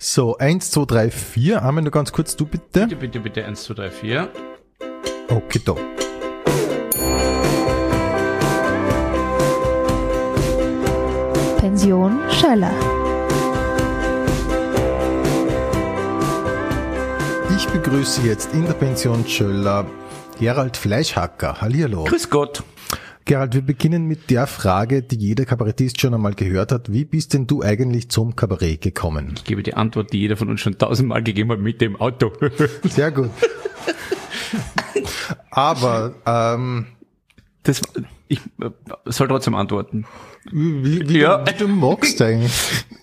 So, 1, 2, 3, 4. Einmal nur ganz kurz, du bitte. Bitte, 1, 2, 3, 4. Okay, da. Pension Schöller. Ich begrüße jetzt in der Pension Schöller Gerald Fleischhacker. Hallihallo. Grüß Gott. Gerald, wir beginnen mit der Frage, die jeder Kabarettist schon einmal gehört hat. Wie bist denn du eigentlich zum Kabarett gekommen? Ich gebe die Antwort, die jeder von uns schon 1000-mal gegeben hat, mit dem Auto. Sehr gut. Aber Ich soll trotzdem antworten. wie Ja. du magst eigentlich.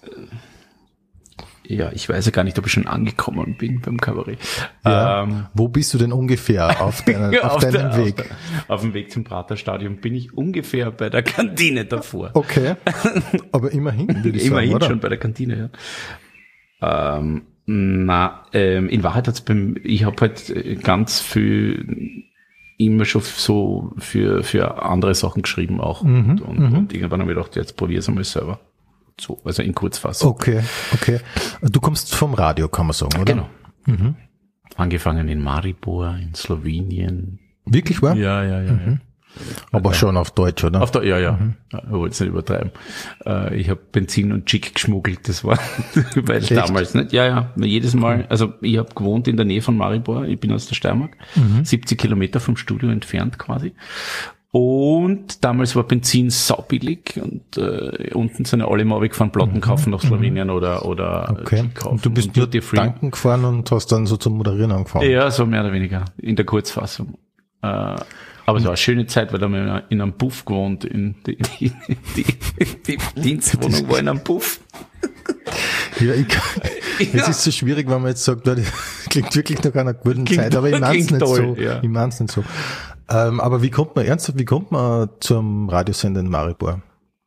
Ja, ich weiß ja gar nicht, ob ich schon angekommen bin beim Kabarett. Ja. Wo bist du denn ungefähr auf deinem Weg? Auf dem Weg zum Praterstadion bin ich ungefähr bei der Kantine davor. Okay, aber immerhin, würde ich sagen, Immerhin oder? schon bei der Kantine, ja. In Wahrheit ich habe halt ganz viel immer schon so für andere Sachen geschrieben auch. Und irgendwann habe ich gedacht, jetzt probiere es einmal selber. So, also in Kurzfassung. Okay. Du kommst vom Radio, kann man sagen, oder? Genau. Angefangen in Maribor, in Slowenien. Wirklich, wahr? Ja. Aber schon auf Deutsch, oder? Ja. Ich wollte es nicht übertreiben. Ich habe Benzin und Chick geschmuggelt, das war weil damals nicht. Ja, jedes Mal. Also ich habe gewohnt in der Nähe von Maribor, ich bin aus der Steiermark, 70 Kilometer vom Studio entfernt quasi. Und damals war Benzin saubillig und unten sind ja alle mal weggefahren, Platten kaufen nach Slowenien oder Okay. kaufen. Und du bist nur Duty Free. tanken gefahren und hast dann so zum Moderieren angefangen. Ja, so mehr oder weniger, in der Kurzfassung. Aber es war eine schöne Zeit, weil da haben wir in einem Puff gewohnt, die Dienstwohnung war in einem Puff. Ja, es ist so schwierig, wenn man jetzt sagt, das klingt wirklich nach einer guten Zeit, aber ich mein's nicht toll, so. ja. Ich mein's nicht so. Aber wie kommt man zum Radiosender in Maribor?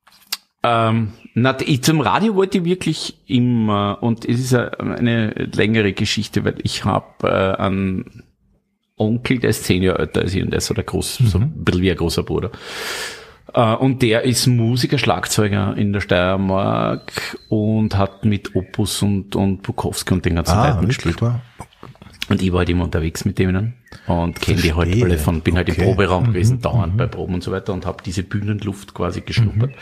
Zum Radio wollte ich wirklich immer, und es ist eine längere Geschichte, weil ich habe einen Onkel, der ist 10 Jahre älter als ich, und der ist so so ein bisschen wie ein großer Bruder. Und der ist Musiker, Schlagzeuger in der Steiermark und hat mit Opus und Bukowski und den ganzen Leuten gespielt. Wahr? Und ich war halt immer unterwegs mit denen und kenne die halt alle bin halt im Proberaum gewesen, dauernd bei Proben und so weiter, und habe diese Bühnenluft quasi geschnuppert.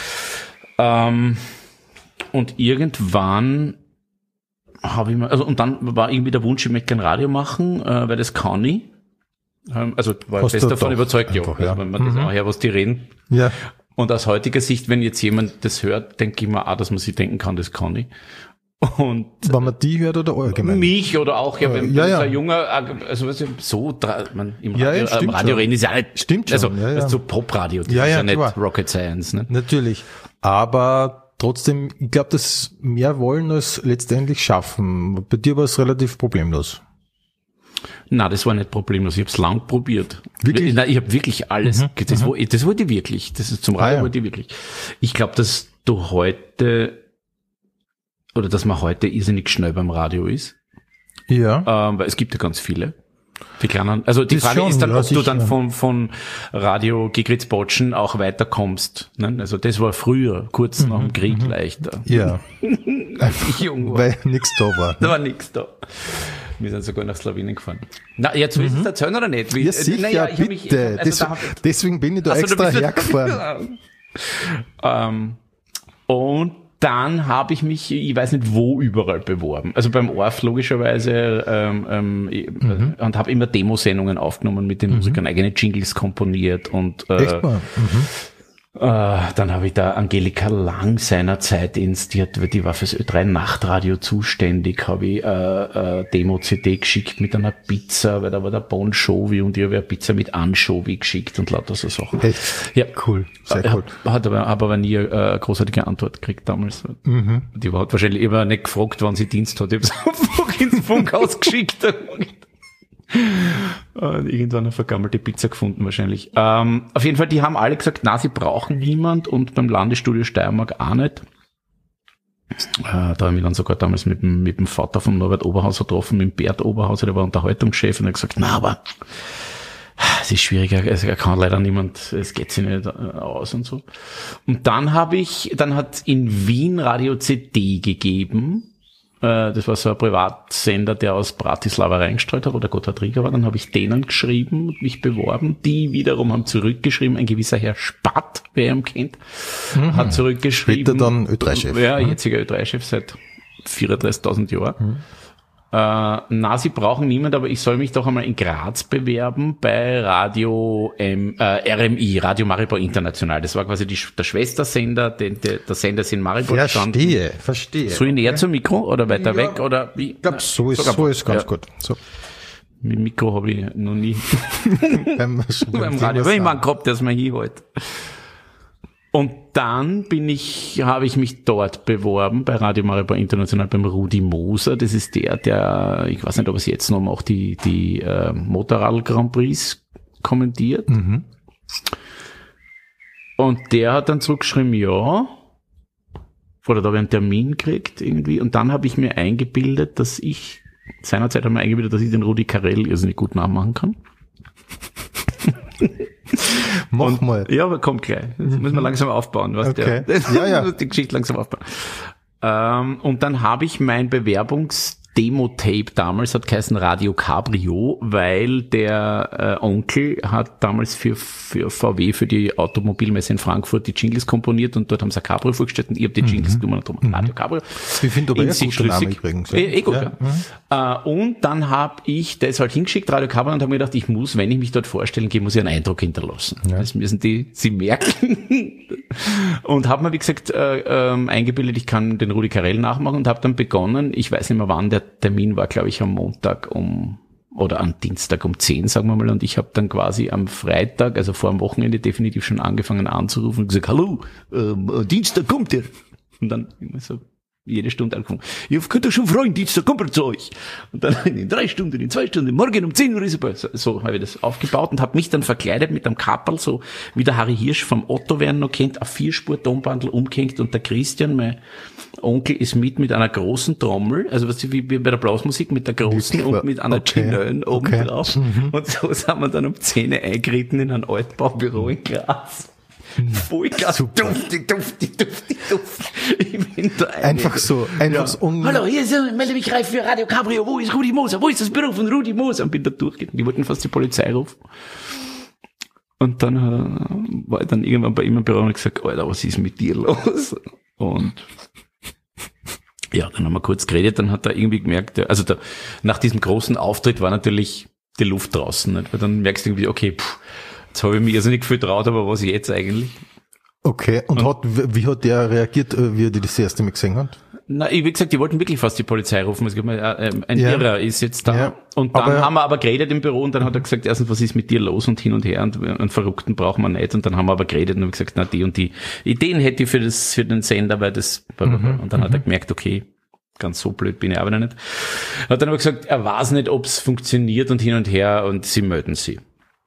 Und irgendwann habe ich mal, und dann war irgendwie der Wunsch, ich möchte ein Radio machen, weil das kann ich. Also war ich fest davon überzeugt, einfach, ja. Also wenn man das auch her, was die reden. Ja. Und aus heutiger Sicht, wenn jetzt jemand das hört, denke ich mir auch, dass man sich denken kann, das kann ich. Und wenn man die hört oder allgemein? mich oder auch, wenn ja. ein junger, also was so, im Ja, Radio, Radio reden ist ja nicht, stimmt schon, also ja. so Popradio, das Ja, ist ja, ja nicht klar. Rocket Science, ne? Natürlich. Aber trotzdem, ich glaube, dass mehr wollen als letztendlich schaffen. Bei dir war es relativ problemlos. Na, das war nicht problemlos. Ich habe es lang probiert. Wirklich? Nein, ich habe wirklich alles. Das wollte ich wirklich. Das ist zum Radio wollte ich wirklich. Ich glaube, dass du heute oder dass man heute irrsinnig schnell beim Radio ist. Ja. Weil es gibt ja ganz viele. Die kleinen, also die Frage ist dann, ob du dann von Radio Gegritz-Botschen auch weiterkommst. Ne? Also das war früher, kurz nach dem Krieg leichter. Ja. Ich jung war. Weil nichts da war. Da war nichts da. Wir sind sogar nach Slowenien gefahren. Na, jetzt willst du es erzählen oder nicht? Ja, sicher, bitte. Deswegen bin ich da extra hergefahren. Und dann habe ich mich, ich weiß nicht wo, überall beworben. Also beim ORF logischerweise und habe immer Demosendungen aufgenommen mit den Musikern, eigene Jingles komponiert und Echt mal? dann habe ich da Angelika Lang seinerzeit die war fürs Ö3 Nachtradio zuständig, habe ich Demo-CD geschickt mit einer Pizza, weil da war der Bon Jovi und ich habe eine Pizza mit Anchovy geschickt und lauter so Sachen. Echt? Ja. Cool, sehr cool. Habe aber nie eine großartige Antwort gekriegt damals. Die hat wahrscheinlich immer nicht gefragt, wann sie Dienst hat. Ich habe es einfach ins Funkhaus geschickt. Irgendwann eine vergammelte Pizza gefunden wahrscheinlich. Auf jeden Fall, die haben alle gesagt, na, sie brauchen niemand, und beim Landesstudio Steiermark auch nicht. Da habe ich mich dann sogar damals mit dem Vater von Norbert Oberhauser getroffen, mit dem Bert Oberhauser, der war Unterhaltungschef, und er hat gesagt, na, aber es ist schwieriger, also er kann leider niemand, es geht sich nicht aus und so. Und dann hat in Wien Radio CD gegeben, Das war so ein Privatsender, der aus Bratislava reingestrahlt hat, oder Gotthard Rieger war. Dann habe ich denen geschrieben und mich beworben. Die wiederum haben zurückgeschrieben. Ein gewisser Herr Spatt, wer ihn kennt, hat zurückgeschrieben. Später dann Ö3-Chef. Ja, jetziger Ö3-Chef seit 34.000 Jahren. Sie brauchen niemand, aber ich soll mich doch einmal in Graz bewerben bei Radio RMI, Radio Maribor International. Das war quasi der Schwestersender, der Sender ist in Maribor gestanden. Verstehe. So näher zum Mikro oder weiter weg oder wie? Ich glaube, so ist ganz gut. So. Mit Mikro habe ich noch nie beim Radio, wenn ich mal einen gehabt, dass man hinhält. Und dann habe ich mich dort beworben bei Radio Maribor International beim Rudi Moser. Das ist der, ich weiß nicht, ob er es jetzt noch macht, die Motorrad Grand Prix kommentiert. Mhm. Und der hat dann zurückgeschrieben, ja. Oder da habe ich einen Termin gekriegt irgendwie. Und dann habe ich mir eingebildet, seinerzeit haben wir eingebildet, dass ich den Rudi Carell irrsinnig gut nachmachen kann. Mach mal. Ja, aber kommt gleich. Das müssen wir langsam aufbauen. Weißt okay. Ja. Die Geschichte langsam aufbauen. Und dann habe ich mein Bewerbungsdemo-Tape damals, hat geheißen Radio Cabrio, weil der Onkel hat damals für VW, für die Automobilmesse in Frankfurt, die Jingles komponiert und dort haben sie ein Cabrio vorgestellt und ich habe die Jingles genommen und darum Radio Cabrio. Ich finde aber ein guter Name übrigens. Gut, ja. Und dann habe ich das halt hingeschickt, Radio Cabrio, und habe mir gedacht, wenn ich mich dort vorstellen gehe, muss ich einen Eindruck hinterlassen. Ja. Das müssen sie merken. Und habe mir, wie gesagt, eingebildet, ich kann den Rudi Carell nachmachen und habe dann begonnen, ich weiß nicht mehr wann, der Termin war, glaube ich, am Montag oder am Dienstag um 10, sagen wir mal, und ich habe dann quasi am Freitag, also vor dem Wochenende, definitiv schon angefangen anzurufen und gesagt, hallo, Dienstag kommt der. Und dann immer so jede Stunde angefangen. Ihr könnt euch schon freuen, Dienstag kommt er zu euch. Und dann in 3 Stunden, in 2 Stunden, morgen um 10 Uhr ist er. So habe ich das aufgebaut und habe mich dann verkleidet mit einem Kapperl, so wie der Harry Hirsch vom Otto, wer ihn noch kennt, auf 4-Spur-Tonbandel umgehängt, und der Christian, mein Onkel, ist mit einer großen Trommel, also was wie bei der Blasmusik, mit der großen und mit einer Chinellen oben drauf. Und so sind wir dann um 10 Uhr eingeritten in ein Altbaubüro in Graz. Vollgas, duftig. Ich bin da einfach so Hallo, hier melde mich reif für Radio Cabrio. Wo ist Rudi Moser? Wo ist das Büro von Rudi Moser? Und bin da durchgegangen. Die wollten fast die Polizei rufen. Und dann war ich dann irgendwann bei ihm im Büro und gesagt, Alter, was ist mit dir los? Und ja, dann haben wir kurz geredet, dann hat er irgendwie gemerkt, nach diesem großen Auftritt war natürlich die Luft draußen, nicht? Weil dann merkst du irgendwie, okay, jetzt habe ich mich also nicht viel traut, aber was jetzt eigentlich? Okay, und wie hat der reagiert, wie er das erste Mal gesehen hat? Na, wie gesagt, die wollten wirklich fast die Polizei rufen. Ein Irrer ist jetzt da. Ja, und dann haben wir aber geredet im Büro und dann hat er gesagt, erstens, was ist mit dir los und hin und her, und einen Verrückten brauchen wir nicht. Und dann haben wir aber geredet und haben gesagt, na, die und die Ideen hätte ich für den Sender, weil das, und dann hat er gemerkt, okay, ganz so blöd bin ich aber nicht. Hat dann aber gesagt, er weiß nicht, ob es funktioniert und hin und her, und sie melden sie.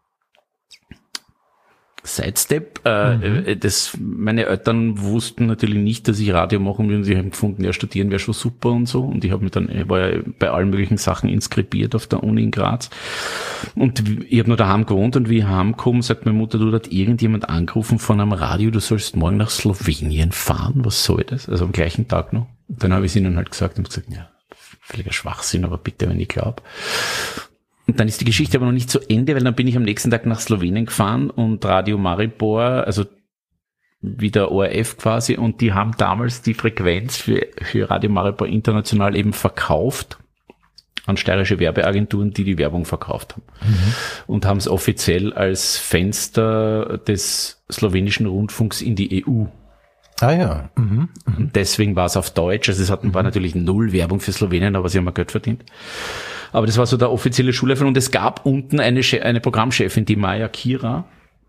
Sidestep, meine Eltern wussten natürlich nicht, dass ich Radio machen will, und sie haben gefunden, ja, studieren wäre schon super und so, und ich war ja bei allen möglichen Sachen inskribiert auf der Uni in Graz, und ich habe nur daheim gewohnt, und wie ich heimgekommen, sagt meine Mutter, du, hat irgendjemand angerufen von einem Radio, du sollst morgen nach Slowenien fahren, was soll das? Also am gleichen Tag noch. Und dann habe ich es ihnen halt gesagt und gesagt, ja, völliger Schwachsinn, aber bitte, wenn ich glaube. Und dann ist die Geschichte aber noch nicht zu Ende, weil dann bin ich am nächsten Tag nach Slowenien gefahren und Radio Maribor, also wieder ORF quasi, und die haben damals die Frequenz für Radio Maribor International eben verkauft an steirische Werbeagenturen, die Werbung verkauft haben. Und haben es offiziell als Fenster des slowenischen Rundfunks in die EU. Ah ja. Und deswegen war es auf Deutsch, also war natürlich null Werbung für Slowenien, aber sie haben ja Geld verdient. Aber das war so der offizielle Schulleiter, und es gab unten eine Programmchefin, die Maja Kira,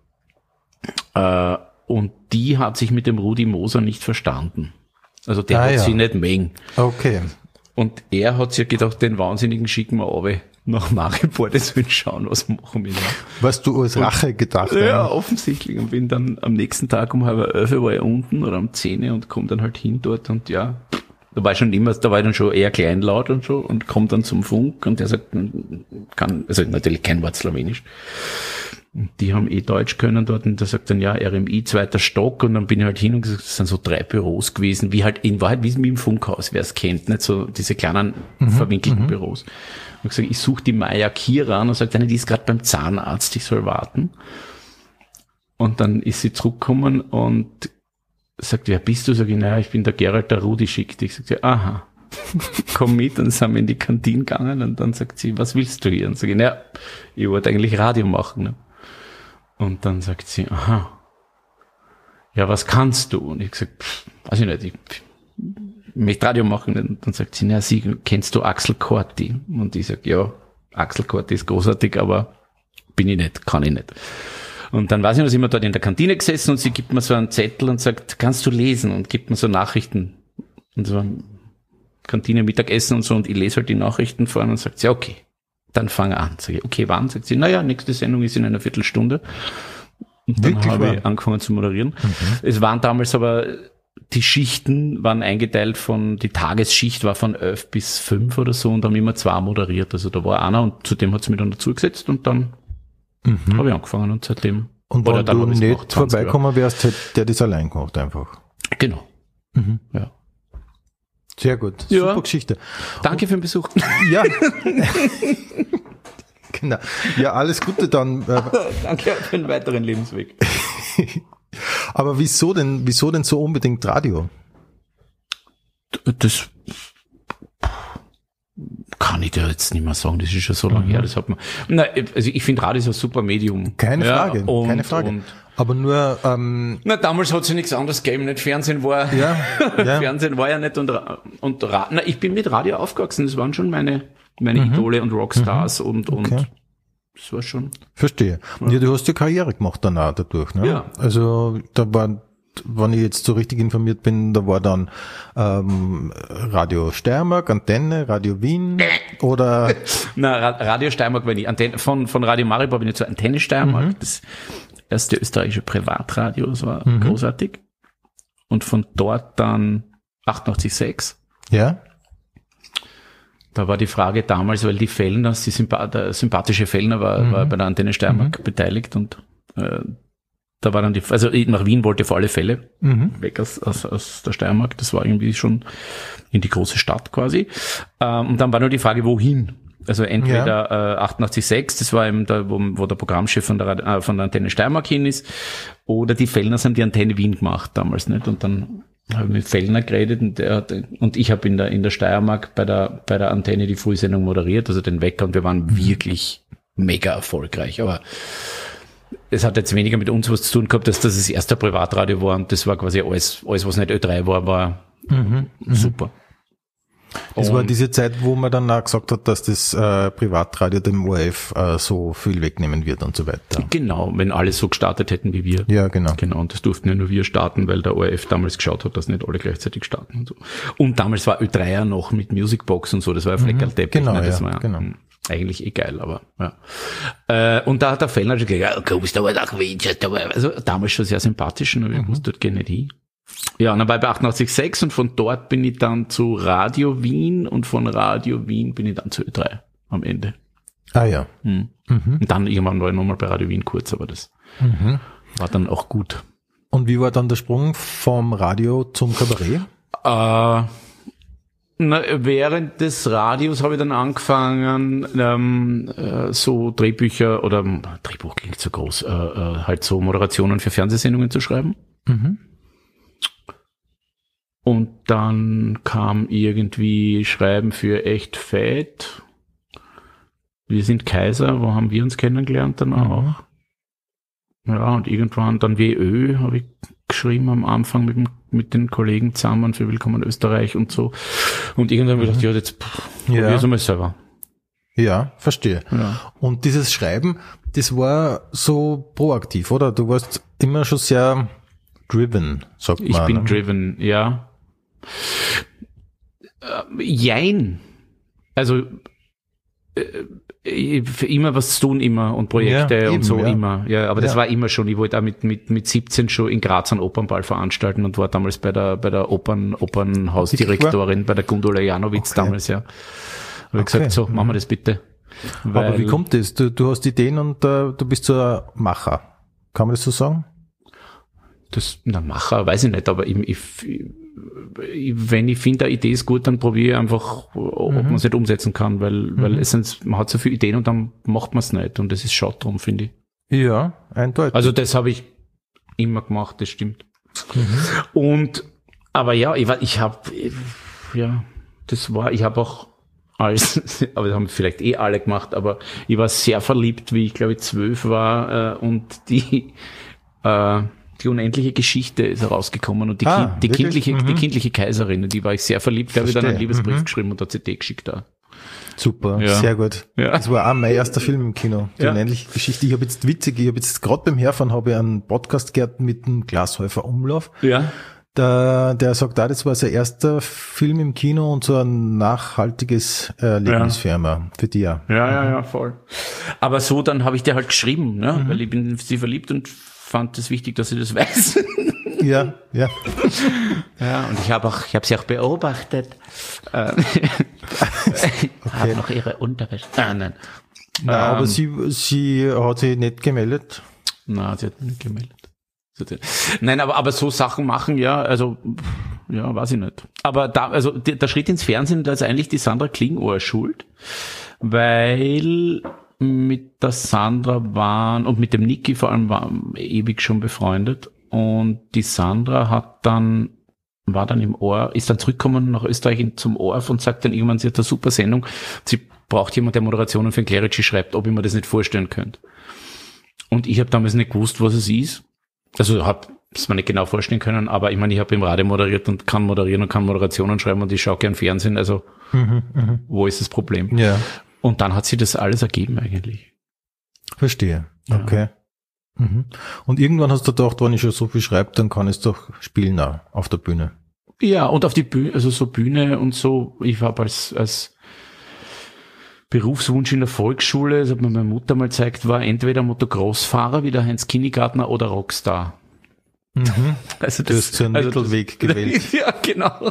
und die hat sich mit dem Rudi Moser nicht verstanden. Also der hat sie nicht mengen. Okay. Und er hat sich gedacht, den Wahnsinnigen schicken wir runter nach Maribor, das will schauen, was machen wir da. Was du als Rache gedacht hast? Ja, offensichtlich. Und bin dann am nächsten Tag um 11:30 war ich unten oder um 10 und komme dann halt hin dort, und ja, da war ich dann schon eher kleinlaut und so, und komme dann zum Funk, und der sagt, also natürlich kein Wort Slowenisch. Und die haben Deutsch können dort und der sagt dann, ja, RMI, 2. Stock und dann bin ich halt hin und gesagt, das sind so 3 Büros gewesen, wie halt in Wahrheit, wie im Funkhaus, wer es kennt, nicht so diese kleinen verwinkelten Büros. Und gesagt, ich suche die Maya Kira und sagt, die ist gerade beim Zahnarzt, ich soll warten. Und dann ist sie zurückgekommen und sagt, wer bist du? Sag ich, naja, ich bin der Gerald, der Rudi schickt dich. Sagt sie, aha, komm mit. Und dann sind wir in die Kantine gegangen und dann sagt sie, was willst du hier? Und sag ich, naja, ich wollte eigentlich Radio machen. Ne? Und dann sagt sie, aha, ja, was kannst du? Und ich gesagt, weiß ich nicht, ich möchte Radio machen. Und dann sagt sie, naja, kennst du Axel Corti? Und ich sag, ja, Axel Corti ist großartig, aber bin ich nicht, kann ich nicht. Und dann weiß ich noch, sind wir dort in der Kantine gesessen und sie gibt mir so einen Zettel und sagt, kannst du lesen? Und gibt mir so Nachrichten. Und so Kantine, Mittagessen und so. Und ich lese halt die Nachrichten vor und sagt sie, okay, dann fang an. Sag ich, okay, wann? Sagt sie, naja, nächste Sendung ist in einer Viertelstunde. Und dann habe ich angefangen zu moderieren. Es waren damals aber, die Schichten waren eingeteilt die Tagesschicht war von 11 bis 5 oder so und haben immer 2 moderiert. Also da war einer und zudem hat sie mich dann dazugesetzt und dann habe ich angefangen und seitdem. Und wenn du nicht vorbeikommen wärst, hätte der das allein gemacht einfach. Genau. Ja. Sehr gut. Super Geschichte. Danke für den Besuch. Ja. Genau. Ja, alles Gute dann. Danke für den weiteren Lebensweg. Aber wieso denn so unbedingt Radio? Das kann ich dir jetzt nicht mehr sagen, das ist schon so lange her, das hat man. Also ich finde Radio ist ein super Medium. Keine Frage. Aber nur, damals hat sich nichts anderes gegeben, nicht? Fernsehen war, Fernsehen war ja nicht und ich bin mit Radio aufgewachsen, das waren schon meine Idole und Rockstars und das war schon. Verstehe. Ja, du hast ja Karriere gemacht dann auch dadurch, ne? Ja. Also, wenn ich jetzt so richtig informiert bin, da war dann Radio Steiermark, Antenne, Radio Wien oder... Radio Steiermark war nicht. Von Radio Maribor bin ich zur Antenne Steiermark, das erste österreichische Privatradio, das war großartig. Und von dort dann 88,6. Ja. Da war die Frage damals, weil die Fellner, der sympathische Fellner war bei der Antenne Steiermark beteiligt und da war dann also nach Wien wollte auf alle Fälle weg aus der Steiermark. Das war irgendwie schon in die große Stadt quasi. Und dann war nur die Frage, wohin? Also entweder 88,6, das war eben da, wo der Programmchef von der Antenne Steiermark hin ist, oder die Fellners haben die Antenne Wien gemacht damals, nicht? Und dann habe ich mit Fellner geredet und ich habe in der Steiermark bei der Antenne die Frühsendung moderiert, also den Wecker, und wir waren wirklich mega erfolgreich. Aber es hat jetzt weniger mit uns was zu tun gehabt, dass das erste Privatradio war und das war quasi alles was nicht Ö3 war super. Das war diese Zeit, wo man dann auch gesagt hat, dass das Privatradio dem ORF so viel wegnehmen wird und so weiter. Genau, wenn alle so gestartet hätten wie wir. Ja, genau. Genau, und das durften ja nur wir starten, weil der ORF damals geschaut hat, dass nicht alle gleichzeitig starten und so. Und damals war Ö3 ja noch mit Musicbox und so, das war ja Fleckerlteppich. Genau, das war eigentlich geil, aber ja. Und da hat der Fellner schon gesagt, ja, kommst du aber nach Wien, also damals schon sehr sympathisch und ich wusste, dort geh nicht hin. Ja, und dann war ich bei 88,6 und von dort bin ich dann zu Radio Wien und von Radio Wien bin ich dann zu Ö3 am Ende. Ah ja. Und dann irgendwann war ich nochmal bei Radio Wien kurz, aber das war dann auch gut. Und wie war dann der Sprung vom Radio zum Kabarett? Während des Radios habe ich dann angefangen, so Drehbücher oder Drehbuch klingt so groß, halt so Moderationen für Fernsehsendungen zu schreiben. Und dann kam irgendwie Schreiben für Echt Fett. Wir sind Kaiser, wo haben wir uns kennengelernt dann auch. Ja, und irgendwann dann WÖ habe ich geschrieben am Anfang mit den Kollegen zusammen für Willkommen Österreich und so. Und irgendwann habe ich gedacht, ja, jetzt probier's mal selber. Ja, verstehe. Ja. Und dieses Schreiben, das war so proaktiv, oder? Du warst immer schon sehr driven, sagt man. Ich bin driven, ja. Jein. Also immer was zu tun, immer und Projekte und so immer. Ja, aber das war immer schon. Ich wollte auch mit 17 schon in Graz einen Opernball veranstalten und war damals bei der Opernhausdirektorin, bei der Gundula Janowitz damals, ja. Habe ich gesagt, so, machen wir das bitte. Aber wie kommt das? Du hast Ideen und du bist so ein Macher. Kann man das so sagen? Macher, weiß ich nicht, aber wenn ich finde, eine Idee ist gut, dann probiere ich einfach, ob man es nicht umsetzen kann, weil man hat so viele Ideen und dann macht man es nicht und das ist schade drum, finde ich. Ja, eindeutig. Also das habe ich immer gemacht, das stimmt. Aber ja, ich habe auch alles, aber das haben vielleicht alle gemacht, aber ich war sehr verliebt, wie ich glaube ich 12 war und die unendliche Geschichte ist herausgekommen und die kindliche Kaiserin, und die war ich sehr verliebt, da habe ich dann einen Liebesbrief geschrieben und eine CD geschickt da. Super, sehr gut. Ja. Das war auch mein erster Film im Kino, die unendliche Geschichte. Ich habe jetzt gerade beim Herfahren habe ich einen Podcast gehört mit dem Glashäufer Umlauf. Ja. Der sagt auch, das war sein erster Film im Kino und so ein nachhaltiges Erlebnis für die. Ja, voll. Aber so, dann habe ich dir halt geschrieben, ne? Weil ich bin sie verliebt und fand es wichtig, dass sie das weiß. Ja. Ja, und ich habe sie auch beobachtet. Habe noch ihre Unterwäsche. Nein. Aber sie hat sich nicht gemeldet. Nein, sie hat nicht gemeldet. Nein, aber so Sachen machen, weiß ich nicht. Aber der Schritt ins Fernsehen, da ist eigentlich die Sandra Klingohr schuld, weil mit der Sandra und mit dem Niki vor allem waren ewig schon befreundet und die Sandra war dann im ORF, ist dann zurückgekommen nach Österreich zum ORF und sagt dann irgendwann, sie hat eine super Sendung, sie braucht jemand, der Moderationen für den Clerici schreibt, ob ich mir das nicht vorstellen könnte. Und ich habe damals nicht gewusst, was es ist. Also habe es mir nicht genau vorstellen können, aber ich meine, ich habe im Radio moderiert und kann moderieren und kann Moderationen schreiben und ich schaue gern Fernsehen, also wo ist das Problem? Ja. Und dann hat sich das alles ergeben eigentlich. Verstehe. Okay. Ja. Und irgendwann hast du gedacht, wenn ich schon so viel schreibe, dann kann ich es doch spielen auch auf der Bühne. Ja, und auf die Bühne, also so Bühne und so, ich habe als Berufswunsch in der Volksschule, das hat mir meine Mutter mal gezeigt, war entweder Motocross-Fahrer wie der Heinz Kinnigartner oder Rockstar. Also du hast so einen Mittelweg gewählt. Ja, genau.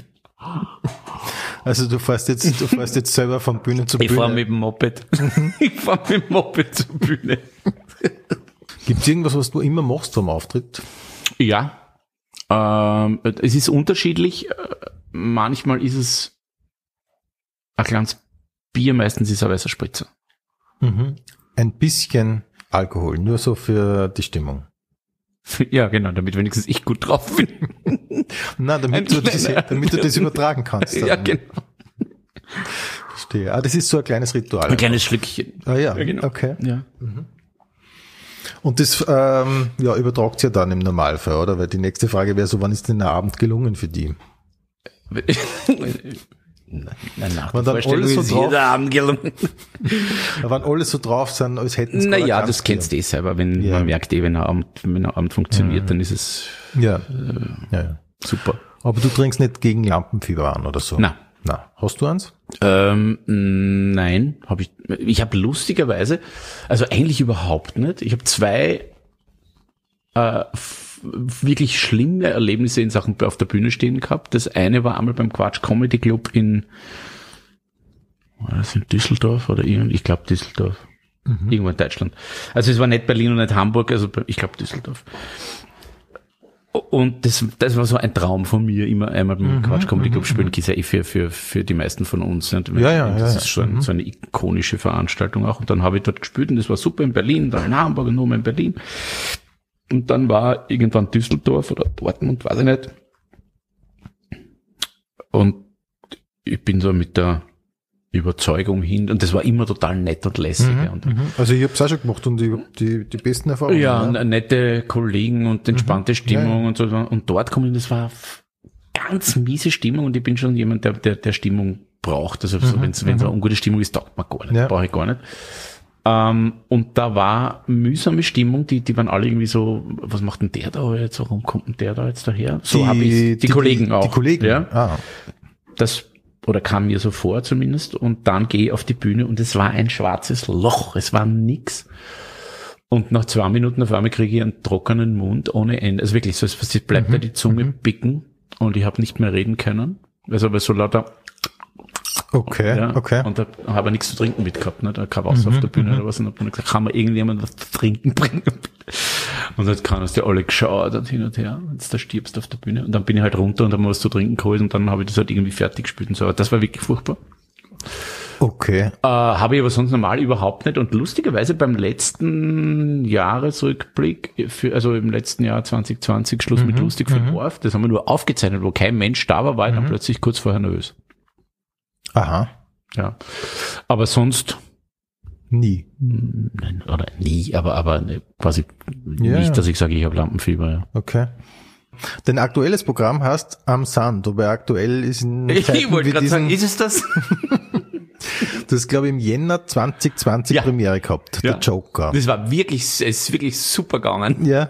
Also du fährst jetzt selber von Bühne zu Bühne. Ich fahre mit dem Moped. Zur Bühne. Gibt es irgendwas, was du immer machst vom Auftritt? Ja. Es ist unterschiedlich. Manchmal ist es ein kleines Bier, meistens ist es ein weißer Spritzer. Ein bisschen Alkohol, nur so für die Stimmung. Ja, genau, damit wenigstens ich gut drauf bin. Nein, damit du das übertragen kannst. Ja, genau. Verstehe. Das ist so ein kleines Ritual. Ein kleines Schlückchen. Ja, genau. Okay. Ja. Und das übertragt ja dann im Normalfall, oder? Weil die nächste Frage wäre so, wann ist denn der Abend gelungen für die? Nach der Vorstellung ist jeder Abend gelungen. Wenn alle so drauf sind, als hätten sie Naja, das kennst du selber, wenn man merkt, wenn ein Abend funktioniert, dann ist es super. Aber du trinkst nicht gegen Lampenfieber an oder so? Nein. Hast du eins? Nein, habe ich. Ich habe lustigerweise, also eigentlich überhaupt nicht. Ich habe 2 wirklich schlimme Erlebnisse in Sachen auf der Bühne stehen gehabt. Das eine war einmal beim Quatsch Comedy Club in Düsseldorf oder ich glaube Düsseldorf. Irgendwo in Deutschland. Also es war nicht Berlin und nicht Hamburg, also ich glaube Düsseldorf. Und das war so ein Traum von mir, immer einmal beim Quatsch Comedy Club spielen, ist ja für die meisten von uns. Das ist schon so eine ikonische Veranstaltung auch. Und dann habe ich dort gespielt und das war super in Berlin, dann in Hamburg und nochmal in Berlin. Und dann war irgendwann Düsseldorf oder Dortmund, weiß ich nicht. Und ich bin so mit der Überzeugung hin, und das war immer total nett und lässig. Also ich habe es auch schon gemacht und ich habe die besten Erfahrungen. Ja, nette Kollegen und entspannte Stimmung und so. Und dort komme ich, das war ganz miese Stimmung und ich bin schon jemand, der Stimmung braucht. Also wenn es eine ungute Stimmung ist, taugt man gar nicht, brauche ich gar nicht. Und da war mühsame Stimmung, die waren alle irgendwie so, was macht denn der da jetzt, warum kommt denn der da jetzt daher? So habe ich die Kollegen auch. Die Kollegen? Ja. Oder kam mir so vor zumindest, und dann gehe ich auf die Bühne und es war ein schwarzes Loch, es war nix. Und nach 2 Minuten auf einmal kriege ich einen trockenen Mund ohne Ende, also wirklich, so es bleibt da die Zunge bicken und ich habe nicht mehr reden können, also aber so lauter Okay, ja, okay. Und da habe ich nichts zu trinken mitgehabt, ne? Da kein Wasser auf der Bühne oder was. Und hab dann gesagt, kann mir irgendjemand was zu trinken bringen? Und dann hast du alle geschaut und hin und her, wenn du da stirbst auf der Bühne. Und dann bin ich halt runter und habe mir was zu trinken geholt und dann habe ich das halt irgendwie fertig gespielt und so. Aber das war wirklich furchtbar. Okay. Habe ich aber sonst normal überhaupt nicht. Und lustigerweise beim letzten Jahresrückblick, also im letzten Jahr 2020, Schluss mit Lustig für Dorf, das haben wir nur aufgezeichnet, wo kein Mensch da war, ich dann plötzlich kurz vorher nervös. Aha. Ja. Aber sonst nie. Nein, oder nie, aber quasi nicht, dass ich sage, ich habe Lampenfieber. Ja. Okay. Dein aktuelles Programm heißt Am Sand, aber aktuell ist in Zeiten ich wollte gerade sagen, ist es das? Du hast, glaube ich, im Jänner 2020 Premiere gehabt, der Joker. Das war wirklich, es ist wirklich super gegangen. Ja.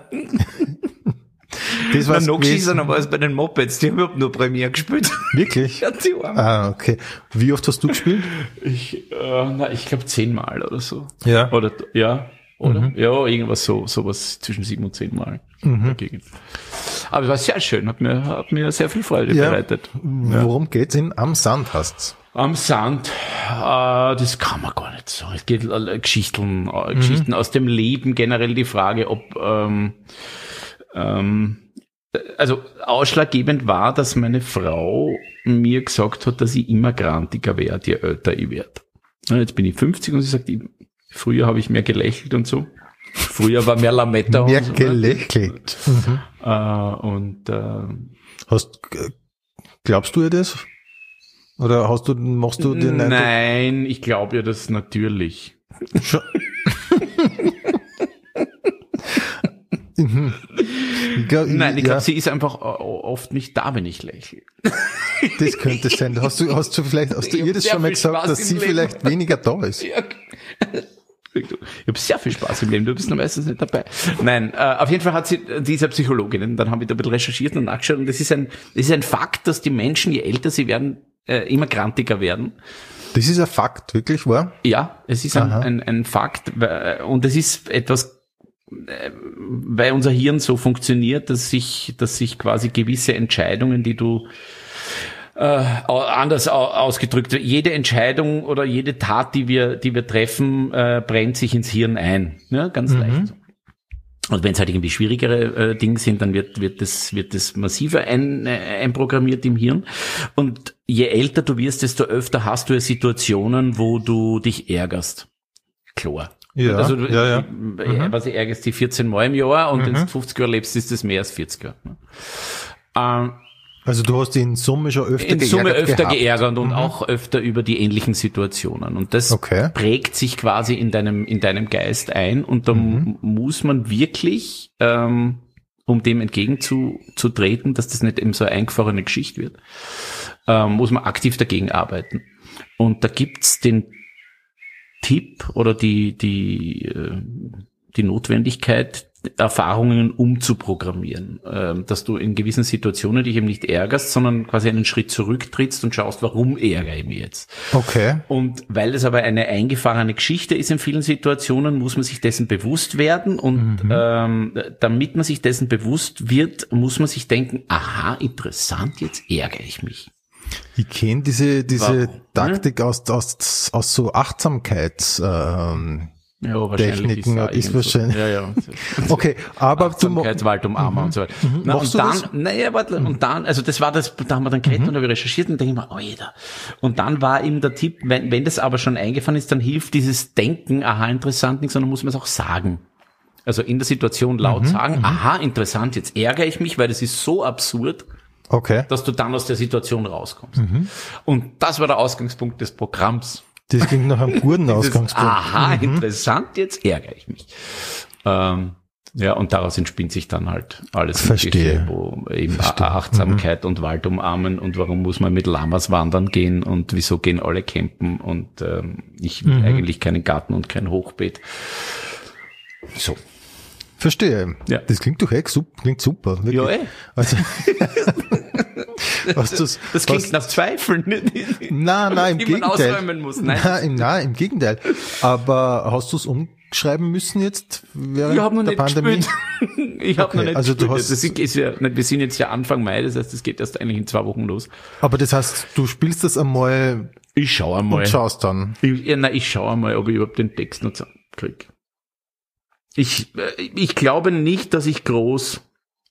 Das war noch geschissen war es bei den Mopeds, die haben überhaupt nur Premiere gespielt. Wirklich? Ja, die waren. Ah, okay. Wie oft hast du gespielt? Ich glaube 10-mal oder so. Ja. Oder? Ja, irgendwas sowas zwischen 7 und 10 Mal dagegen. Aber es war sehr schön, hat mir sehr viel Freude bereitet. Worum geht's in Am Sand heißt's? Am Sand, das kann man gar nicht so. Es geht Geschichten aus dem Leben, generell die Frage, ob also ausschlaggebend war, dass meine Frau mir gesagt hat, dass ich immer grantiger werde, je älter ich werde. Jetzt bin ich 50 und sie sagt, früher habe ich mehr gelächelt und so. Früher war mehr Lametta mehr und so. Gelächelt. Glaubst du ihr das? Oder machst du den Eindruck? Nein, ich glaube ihr das natürlich. Nein, ich glaube, sie ist einfach oft nicht da, wenn ich lächle. Das könnte sein. Hast du ihr das schon mal gesagt, dass sie vielleicht weniger da ist? Ja. Ich habe sehr viel Spaß im Leben, du bist noch meistens nicht dabei. Nein, auf jeden Fall die ist ja Psychologin und dann haben wir da ein bisschen recherchiert und nachgeschaut und das ist ein Fakt, dass die Menschen, je älter sie werden, immer grantiger werden. Das ist ein Fakt, wirklich wahr? Ja, es ist ein Fakt und es ist etwas, weil unser Hirn so funktioniert, dass sich quasi gewisse Entscheidungen, die du anders ausgedrückt, jede Entscheidung oder jede Tat, die wir treffen, brennt sich ins Hirn ein, ja, ganz leicht. Und wenn es halt irgendwie schwierigere Dinge sind, dann wird das massiver einprogrammiert im Hirn. Und je älter du wirst, desto öfter hast du ja Situationen, wo du dich ärgerst. Klar. Ja, also was ich ärgerst die 14 Mal im Jahr und wenn du 50 Jahre lebst, ist das mehr als 40 Jahre. Also du hast dich in Summe schon öfter geärgert und auch öfter über die ähnlichen Situationen. Und das prägt sich quasi in deinem Geist ein und da muss man wirklich, um dem entgegenzutreten, dass das nicht eben so eine eingefahrene Geschichte wird, muss man aktiv dagegen arbeiten. Und da gibt's den Tipp oder die Notwendigkeit, Erfahrungen umzuprogrammieren, dass du in gewissen Situationen dich eben nicht ärgerst, sondern quasi einen Schritt zurücktrittst und schaust, warum ärgere ich mich jetzt? Okay. Und weil das aber eine eingefahrene Geschichte ist in vielen Situationen, muss man sich dessen bewusst werden und damit man sich dessen bewusst wird, muss man sich denken, aha, interessant, jetzt ärgere ich mich. Ich kenne diese Taktik aus so Achtsamkeits Techniken ist wahrscheinlich. Ja. Okay, aber Achtsamkeitswald umarmen und so weiter. Und dann, also das war das, da haben wir dann geredet und habe recherchiert und denke ich mir, Alter. Und dann war eben der Tipp, wenn das aber schon eingefahren ist, dann hilft dieses Denken, aha, interessant, nicht, sondern muss man es auch sagen. Also in der Situation laut sagen, aha, interessant, jetzt ärgere ich mich, weil das ist so absurd, dass du dann aus der Situation rauskommst. Und das war der Ausgangspunkt des Programms. Das klingt nach einem guten Ausgangspunkt. Aha, interessant, jetzt ärgere ich mich. Und daraus entspinnt sich dann halt alles Mögliche, wo eben Achtsamkeit und Wald umarmen und warum muss man mit Lamas wandern gehen und wieso gehen alle campen und ich will eigentlich keinen Garten und kein Hochbeet. So. Verstehe. Ja. Das klingt doch klingt super. Wirklich. Ja, Also, das klingt nach Zweifeln. Nein, im Gegenteil. Ausräumen muss. Nein, im Gegenteil. Aber hast du es umschreiben müssen jetzt während der Pandemie? Ich habe noch nicht also gespielt. Wir sind jetzt ja Anfang Mai, das heißt, es geht erst eigentlich in 2 Wochen los. Aber das heißt, du spielst das einmal Ich schaue einmal. Und schaust dann. Ich schaue einmal, ob ich überhaupt den Text noch kriege. Ich glaube nicht, dass ich groß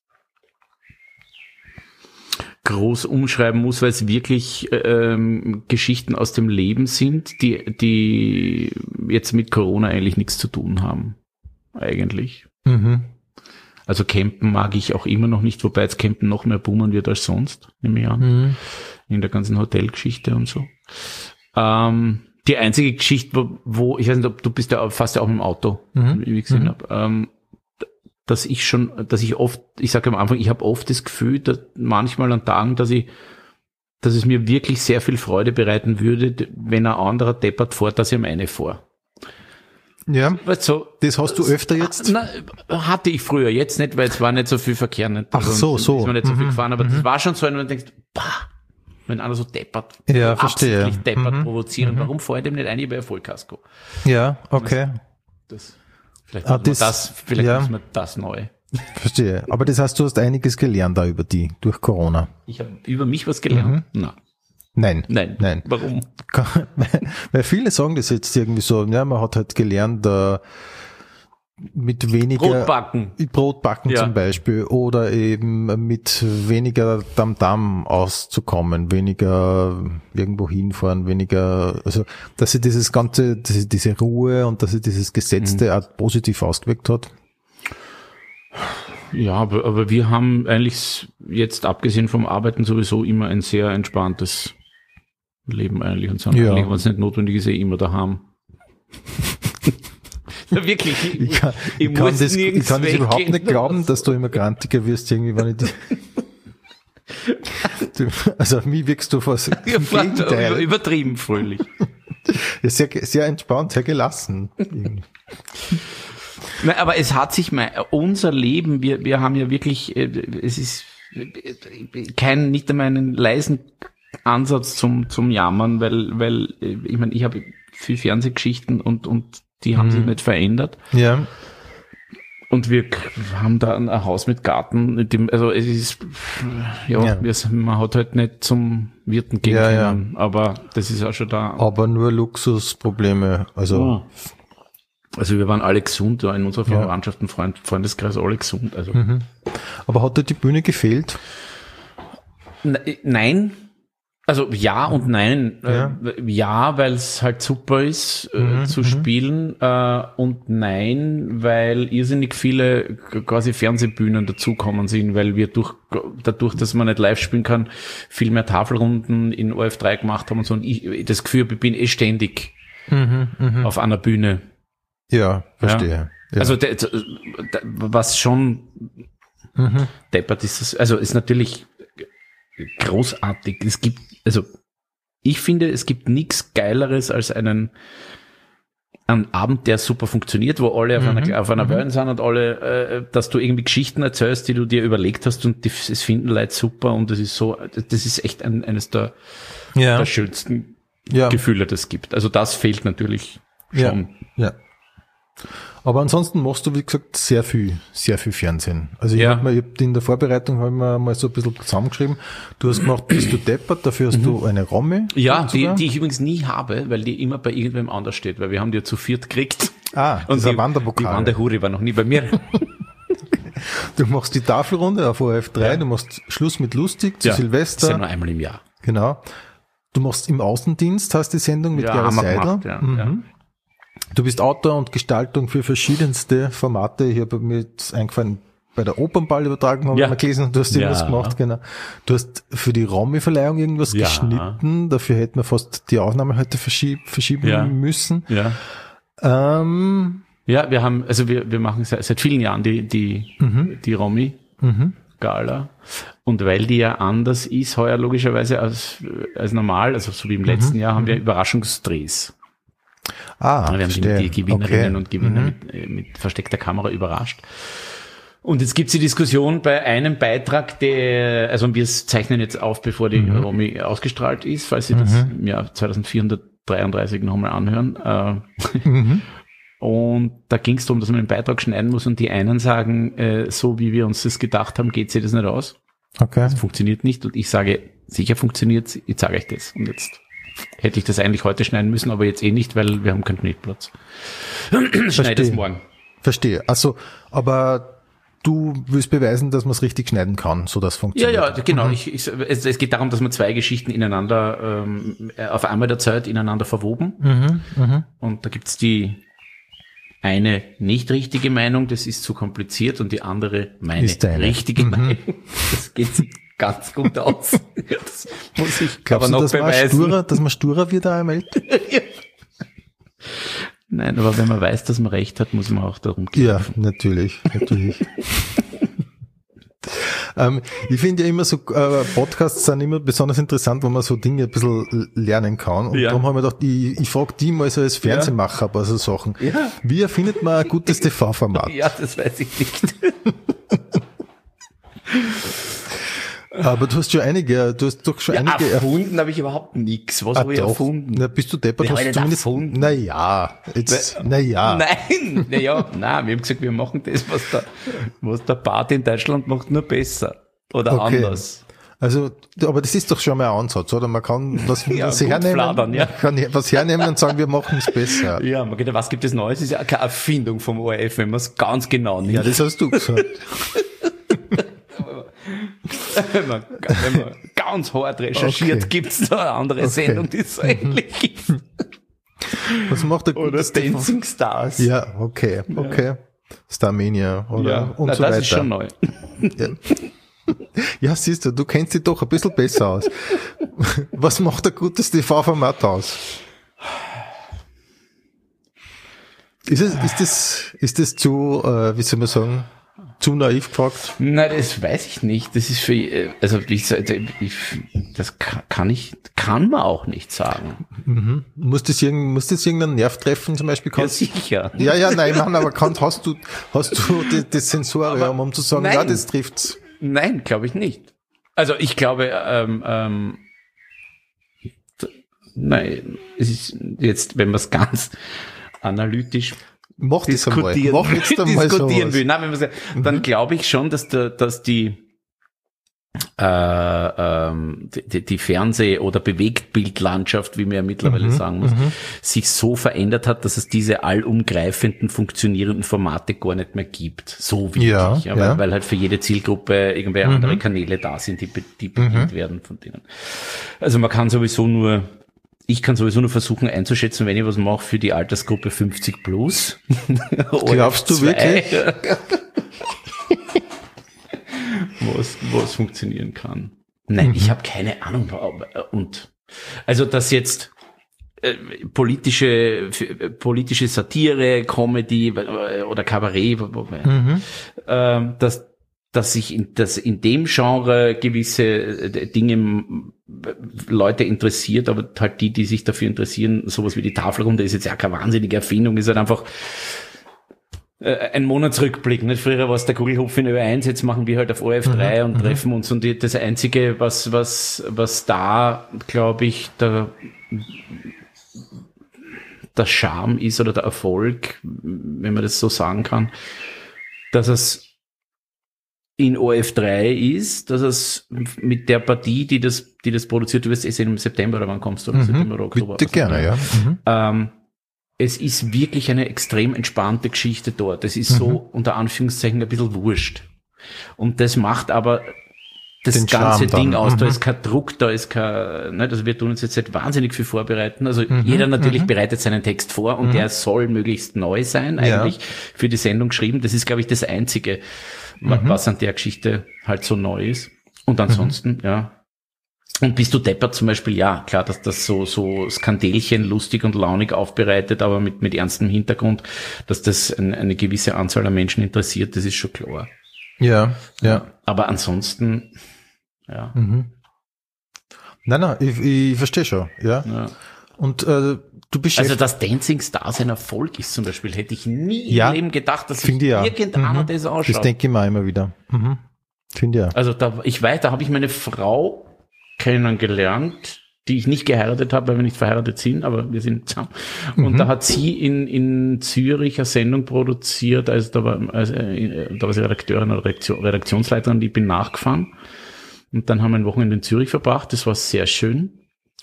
umschreiben muss, weil es wirklich Geschichten aus dem Leben sind, die jetzt mit Corona eigentlich nichts zu tun haben. Eigentlich. Mhm. Also Campen mag ich auch immer noch nicht, wobei jetzt Campen noch mehr boomen wird als sonst, nehme ich an. Mhm. In der ganzen Hotelgeschichte und so. Die einzige Geschichte, wo ich weiß nicht, ob du bist ja fast ja auch mit dem Auto, wie ich gesehen habe, dass ich oft, ich sage am Anfang, ich habe oft das Gefühl, dass manchmal an Tagen, dass es mir wirklich sehr viel Freude bereiten würde, wenn ein anderer deppert fährt, dass ich am eine fahre. Ja, weißt du, das hast du öfter jetzt? Hatte ich früher, jetzt nicht, weil es war nicht so viel Verkehr. Nicht. Ach so. Ist man nicht so viel gefahren, aber das war schon so, wenn du denkst, wenn einer so deppert, ja, verstehe. Absichtlich deppert provozieren, warum fahre ich dem nicht ein bei Vollkasko? Ja, okay. Vielleicht müssen wir das neu. Verstehe. Aber das heißt, du hast einiges gelernt da durch Corona. Ich habe über mich was gelernt? Nein. Warum? Weil viele sagen das jetzt irgendwie so, ja, man hat halt gelernt, mit weniger Brotbacken zum Beispiel oder eben mit weniger Tamtam auszukommen, weniger irgendwo hinfahren, also dass sie dieses ganze, diese Ruhe und dass sie dieses Gesetzte auch positiv ausgewirkt hat. Ja, aber wir haben eigentlich jetzt abgesehen vom Arbeiten sowieso immer ein sehr entspanntes Leben eigentlich und so. Eigentlich, wenn es nicht notwendig ist, immer daheim. Wirklich. Ich kann das überhaupt nicht glauben, dass du immer grantiger wirst, irgendwie, wenn ich also auf mich wirkst du fast im Gegenteil. Übertrieben fröhlich. Ja, sehr, sehr entspannt, sehr gelassen. Nein, aber es hat sich unser Leben, wir haben ja wirklich, es ist nicht einmal einen leisen Ansatz zum Jammern, weil ich meine, ich habe viel Fernsehgeschichten und die haben sich nicht verändert. Ja. Und wir haben da ein Haus mit Garten, also es ist, man hat halt nicht zum Wirten gehen können, aber das ist auch schon da. Aber nur Luxusprobleme, also. Also wir waren alle gesund, in unserer Verwandtschaft und Freundeskreis alle gesund, also. Aber hat dir die Bühne gefehlt? Nein. Also ja und nein. Ja, weil es halt super ist zu spielen und nein, weil irrsinnig viele quasi Fernsehbühnen dazukommen sind, weil wir dadurch, dass man nicht live spielen kann, viel mehr Tafelrunden in ORF3 gemacht haben und so. Und ich das Gefühl, ich bin ständig auf einer Bühne. Ja, verstehe. Ja. Also was schon deppert ist, also ist natürlich großartig. Ich finde, es gibt nichts Geileres als einen Abend, der super funktioniert, wo alle auf einer Welle sind und alle, dass du irgendwie Geschichten erzählst, die du dir überlegt hast und es finden Leute super und das ist echt eines der schönsten Gefühle, das es gibt. Also das fehlt natürlich schon. Ja. Aber ansonsten machst du, wie gesagt, sehr viel Fernsehen. Also ich hab in der Vorbereitung habe ich mir mal so ein bisschen zusammengeschrieben. Du hast gemacht, bist du deppert, dafür hast du eine Romme. Ja, die ich übrigens nie habe, weil die immer bei irgendwem anders steht, weil wir haben die ja zu viert gekriegt. Und dieser Wanderpokal. Die Wanderhure war noch nie bei mir. Du machst die Tafelrunde auf ORF3, du machst Schluss mit lustig zu Silvester. Das ist ja nur einmal im Jahr. Genau. Du machst im Außendienst, hast die Sendung mit Gary Seidel. Du bist Autor und Gestaltung für verschiedenste Formate. Ich habe mir jetzt eingefallen, bei der Opernball-Übertragung haben wir mal gelesen und du hast irgendwas gemacht, genau. Du hast für die Romy-Verleihung irgendwas geschnitten, dafür hätten wir fast die Aufnahme heute verschieben müssen. Ja, wir haben, also wir machen seit vielen Jahren die Romy-Gala. Und weil die ja anders ist, heuer logischerweise als normal, also so wie im letzten Jahr, haben wir Überraschungsdrehs. Wir haben die Gewinnerinnen und Gewinner mit versteckter Kamera überrascht. Und jetzt gibt's die Diskussion bei einem Beitrag, also wir zeichnen jetzt auf, bevor die Romy ausgestrahlt ist, falls Sie das im Jahr 2433 nochmal anhören. Und da ging's darum, dass man den Beitrag schneiden muss und die einen sagen, so wie wir uns das gedacht haben, geht sich das nicht aus. Okay. Das funktioniert nicht. Und ich sage, sicher funktioniert's, ich sage euch das. Und jetzt hätte ich das eigentlich heute schneiden müssen, aber jetzt nicht, weil wir haben keinen Schnittplatz. Schneide es morgen. Verstehe. Also, aber du willst beweisen, dass man es richtig schneiden kann, so dass funktioniert. Ja, genau. Es geht darum, dass man zwei Geschichten ineinander, auf einmal der Zeit ineinander verwoben. Und da gibt's die eine nicht richtige Meinung, das ist zu kompliziert, und die andere meine richtige Meinung. Das geht ganz gut aus. Das muss ich aber noch beweisen. Dass man sturer wird einmal? Nein, aber wenn man weiß, dass man recht hat, muss man auch darum kämpfen. Ja, natürlich. Ich finde ja immer so, Podcasts sind immer besonders interessant, wo man so Dinge ein bisschen lernen kann. Und darum haben wir gedacht, ich frage die mal so als Fernsehmacher ein paar so Sachen. Ja. Wie erfindet man ein gutes TV-Format? Ja, das weiß ich nicht. Aber du hast doch schon einige erfunden habe ich überhaupt nichts. Was habe ich erfunden? Na, bist du deppert? Hast du zumindest erfunden? Nein, wir haben gesagt, wir machen das, was der Bart in Deutschland macht, nur besser. Oder anders. Also, aber das ist doch schon mal ein Ansatz, oder? Man kann was hernehmen, kann was hernehmen und sagen, wir machen es besser. Ja, man geht, was gibt es Neues? Das ist ja keine Erfindung vom ORF, wenn man es ganz genau nimmt. Ja, das hast du gesagt. Wenn man ganz hart recherchiert, gibt's da eine andere Sendung, die es eigentlich gibt. Was macht der Oder Dancing Stars. Ja, okay. Starmania oder und so weiter. Das ist schon neu. Ja, siehst du kennst dich doch ein bisschen besser aus. Was macht ein gutes TV-Format aus? Ist das zu, wie soll man sagen, zu naiv gefragt? Nein, das weiß ich nicht. Das ist kann man auch nicht sagen. Muss das irgendeinen Nerv treffen, zum Beispiel? Ja, sicher. Ja, nein, aber hast du das Sensorium, um zu sagen, ja, das trifft's? Nein, glaube ich nicht. Also ich glaube, nein, es ist jetzt, wenn man es ganz analytisch diskutieren will. Nein, wenn man dann glaube ich schon, dass die Fernseh- oder Bewegtbildlandschaft, wie man ja mittlerweile sagen muss, sich so verändert hat, dass es diese allumgreifenden, funktionierenden Formate gar nicht mehr gibt. So wirklich. Weil halt für jede Zielgruppe irgendwelche andere Kanäle da sind, die bedient werden von denen. Also ich kann sowieso nur versuchen einzuschätzen, wenn ich was mache für die Altersgruppe 50 plus. Glaubst du wirklich? Was funktionieren kann. Nein, ich habe keine Ahnung. Und also dass jetzt politische Satire, Comedy oder Kabarett, dass in dem Genre gewisse Dinge Leute interessiert, aber halt die sich dafür interessieren, sowas wie die Tafelrunde ist jetzt ja keine wahnsinnige Erfindung, ist halt einfach ein Monatsrückblick. Nicht? Früher war es der Kugelhupf in Ö1, jetzt machen wir halt auf ORF3 und treffen uns, und das Einzige, was da, glaube ich, der Charme ist oder der Erfolg, wenn man das so sagen kann, dass es in ORF3 ist, dass es mit der Partie, die das produziert, du wirst sehen im September, oder wann kommst du? September oder Oktober? Bitte gerne, ja. Es ist wirklich eine extrem entspannte Geschichte dort. Es ist so, unter Anführungszeichen, ein bisschen wurscht. Und das macht aber das ganze Ding aus. Da ist kein Druck, da ist kein, also wir tun uns jetzt nicht wahnsinnig viel vorbereiten. Also jeder natürlich bereitet seinen Text vor, und der soll möglichst neu sein, eigentlich, für die Sendung geschrieben. Das ist, glaube ich, das Einzige, was an der Geschichte halt so neu ist. Und ansonsten, Und bist du deppert zum Beispiel, ja, klar, dass das so Skandelchen lustig und launig aufbereitet, aber mit ernstem Hintergrund, dass das eine gewisse Anzahl an Menschen interessiert, das ist schon klar. Ja. Aber ansonsten, ja. Nein, ich verstehe schon, ja. Und du beschäftigst... Also, dass Dancing Stars ein Erfolg ist zum Beispiel, hätte ich nie im Leben gedacht, dass sich irgendeiner das ausschaut. Das denke ich mir immer wieder. Finde ich ja. Also, da habe ich meine Frau kennengelernt, die ich nicht geheiratet habe, weil wir nicht verheiratet sind, aber wir sind zusammen. Und da hat sie in Zürich eine Sendung produziert, da war sie Redakteurin oder Redaktionsleiterin, die bin nachgefahren. Und dann haben wir ein Wochenende in Zürich verbracht, das war sehr schön.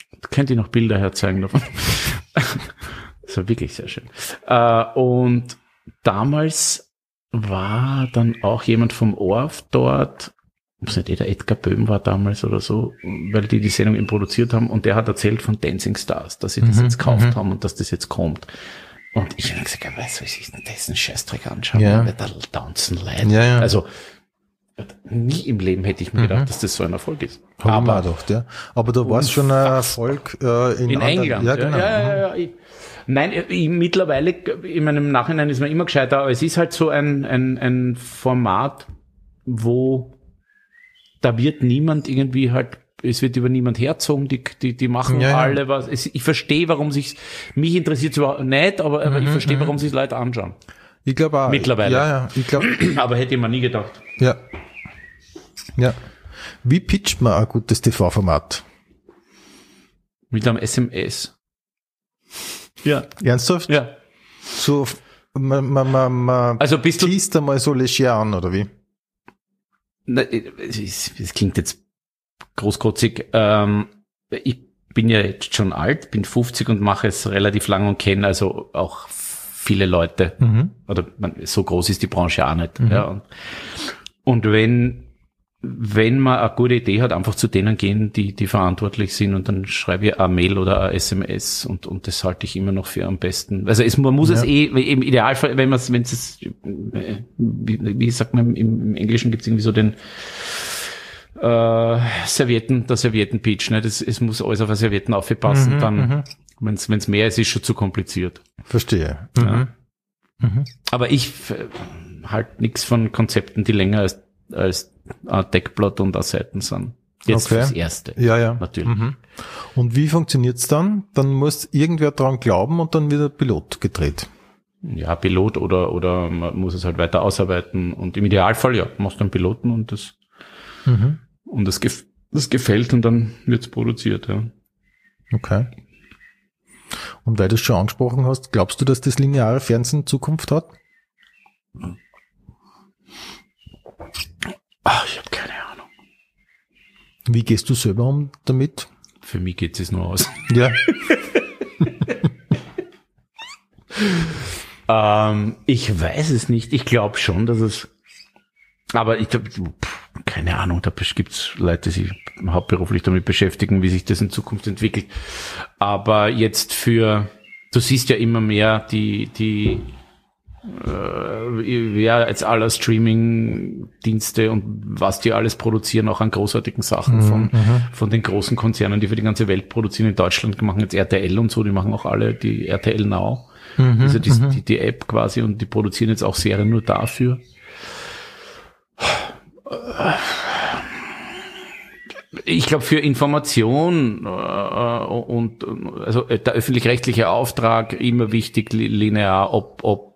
Könnt ihr noch Bilder herzeigen davon? Das war wirklich sehr schön. Und damals war dann auch jemand vom ORF dort, ob es nicht der Edgar Böhm war damals oder so, weil die Sendung eben produziert haben, und der hat erzählt von Dancing Stars, dass sie das jetzt gekauft haben und dass das jetzt kommt. Und ich habe gesagt, was ist denn das, einen Scheißdreck anschauen, da tanzen Leute. Ja. Also nie im Leben hätte ich mir gedacht, dass das so ein Erfolg ist. Aber doch, ja. Aber da war es schon ein Erfolg in England. Ja, genau. Ja. Mittlerweile, in meinem Nachhinein ist man immer gescheiter, aber es ist halt so ein Format, wo da wird niemand irgendwie halt, es wird über niemand herzogen, die machen alle was. Ich verstehe, warum mich interessiert es überhaupt nicht, aber ich verstehe, warum sich Leute anschauen. Ich glaube auch. Mittlerweile. Ja, ich glaube. Aber hätte ich mir nie gedacht. Ja. Wie pitcht man ein gutes TV-Format? Mit einem SMS. Ja. Ernsthaft? Ja. So, man also bist du schießt einmal so leger an, oder wie? Es klingt jetzt großkotzig. Ich bin ja jetzt schon alt, bin 50 und mache es relativ lang und kenne also auch viele Leute. Oder so groß ist die Branche auch nicht. Ja. Und wenn man eine gute Idee hat, einfach zu denen gehen, die verantwortlich sind, und dann schreibe ich eine Mail oder eine SMS, und das halte ich immer noch für am besten. Also man muss es im Idealfall, wenn es wie sagt man, im Englischen gibt es irgendwie so den Servietten-Pitch, ne? Es muss alles auf eine Servietten aufpassen, dann, wenn es mehr ist schon zu kompliziert. Verstehe. Ja. Aber ich halt nichts von Konzepten, die länger als ein Deckblatt und eine Seiten sind. Jetzt fürs Erste. Ja. Natürlich. Und wie funktioniert's dann? Dann muss irgendwer dran glauben und dann wird der Pilot gedreht. Ja, Pilot oder man muss es halt weiter ausarbeiten, und im Idealfall, machst du einen Piloten und das gefällt, und dann wird's produziert, ja. Okay. Und weil du es schon angesprochen hast, glaubst du, dass das lineare Fernsehen Zukunft hat? Ich habe keine Ahnung. Wie gehst du selber um damit? Für mich geht es nur aus. Ja. Ich weiß es nicht. Ich glaube schon, dass es, aber ich glaube, keine Ahnung, da gibt's Leute, die sich hauptberuflich damit beschäftigen, wie sich das in Zukunft entwickelt. Aber jetzt du siehst ja immer mehr jetzt aller Streaming-Dienste und was die alles produzieren, auch an großartigen Sachen von den großen Konzernen, die für die ganze Welt produzieren. In Deutschland machen jetzt RTL und so, die machen auch alle die RTL Now, also die App quasi, und die produzieren jetzt auch Serien nur dafür. Ich glaube, für Information und also der öffentlich-rechtliche Auftrag immer wichtig, linear, ob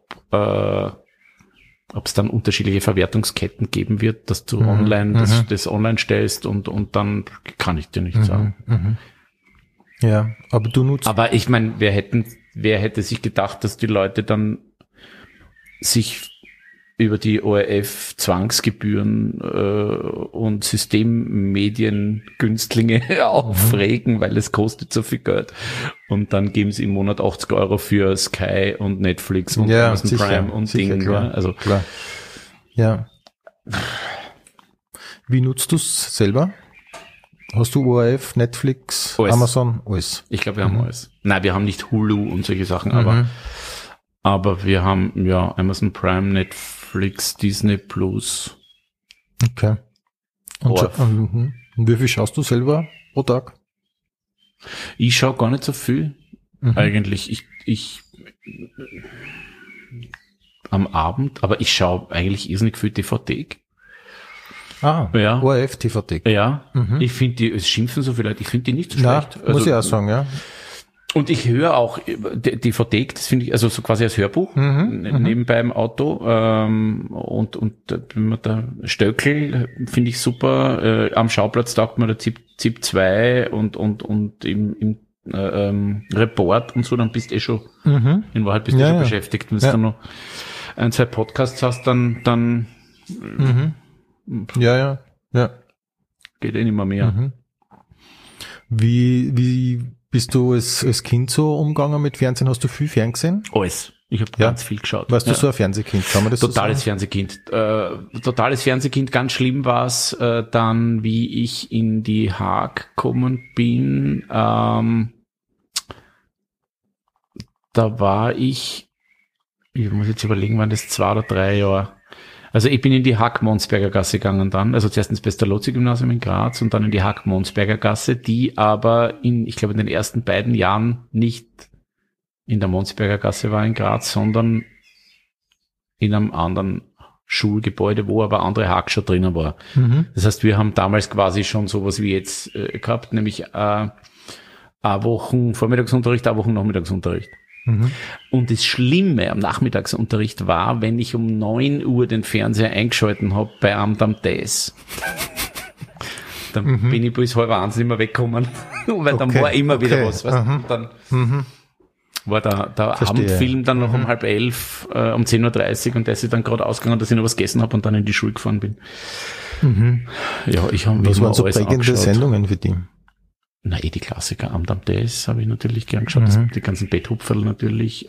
es dann unterschiedliche Verwertungsketten geben wird, dass du online das online stellst, und dann kann ich dir nicht sagen. Ja, aber du nutzt. Aber ich meine, wer hätte sich gedacht, dass die Leute dann sich über die ORF-Zwangsgebühren und Systemmediengünstlinge aufregen, weil es kostet so viel Geld. Und dann geben sie im Monat 80 € für Sky und Netflix und Amazon Prime und sicher, Ding. Klar, also klar. Ja. Wie nutzt du es selber? Hast du ORF, Netflix, alles. Amazon, alles? Ich glaube, wir haben alles. Nein, wir haben nicht Hulu und solche Sachen, aber wir haben Amazon Prime, Netflix, Disney Plus. Okay. Und wie viel schaust du selber pro Tag? Ich schaue gar nicht so viel. Eigentlich. Ich am Abend, aber ich schaue eigentlich irrsinnig viel DVD. ORF TV. Ja. Ich finde es schimpfen so viele Leute, ich finde die nicht so schlecht. Also, muss ich auch sagen, ja. Und ich höre auch DVD, das finde ich, also so quasi als Hörbuch, nebenbei im Auto, und wenn man da Stöckel finde ich super, am Schauplatz taugt man der ZIP 2 und im Report und so, dann bist schon, in Wahrheit bist du schon beschäftigt. Wenn du dann noch 1, 2 Podcasts hast, dann Ja. geht nicht mehr. Wie bist du als Kind so umgegangen mit Fernsehen? Hast du viel Fernsehen gesehen? Alles. Ich habe ganz viel geschaut. Warst du so ein Fernsehkind? Kann man das Totales so sagen? Fernsehkind. Totales Fernsehkind. Ganz schlimm war es dann, wie ich in die Haag gekommen bin. Da war ich muss jetzt überlegen, waren das 2 oder 3 Jahre. Also ich bin in die Haag-Monsberger Gasse gegangen dann, also zuerst ins Pestalozzi-Gymnasium in Graz und dann in die Haag-Monsberger Gasse, die aber ich glaube in den ersten beiden Jahren nicht in der Monsberger Gasse war in Graz, sondern in einem anderen Schulgebäude, wo aber andere Haag schon drinnen war. Das heißt, wir haben damals quasi schon sowas wie jetzt gehabt, nämlich eine Wochen Vormittagsunterricht, eine Wochen Nachmittagsunterricht. Und das Schlimme am Nachmittagsunterricht war, wenn ich um 9 Uhr den Fernseher eingeschalten habe bei Amdam Days. Dann bin ich bis 12:30 nicht mehr weggekommen, weil dann war immer wieder was. Weißt? Und dann war der Abendfilm dann noch um 10:30, um 10:30 Uhr und der ist dann gerade ausgegangen, dass ich noch was gegessen habe und dann in die Schule gefahren bin. Ja, ich habe Was waren so prägende Sendungen für die? Na, die Klassiker. Amdam Days habe ich natürlich gern geschaut. Die ganzen Betthupferl natürlich.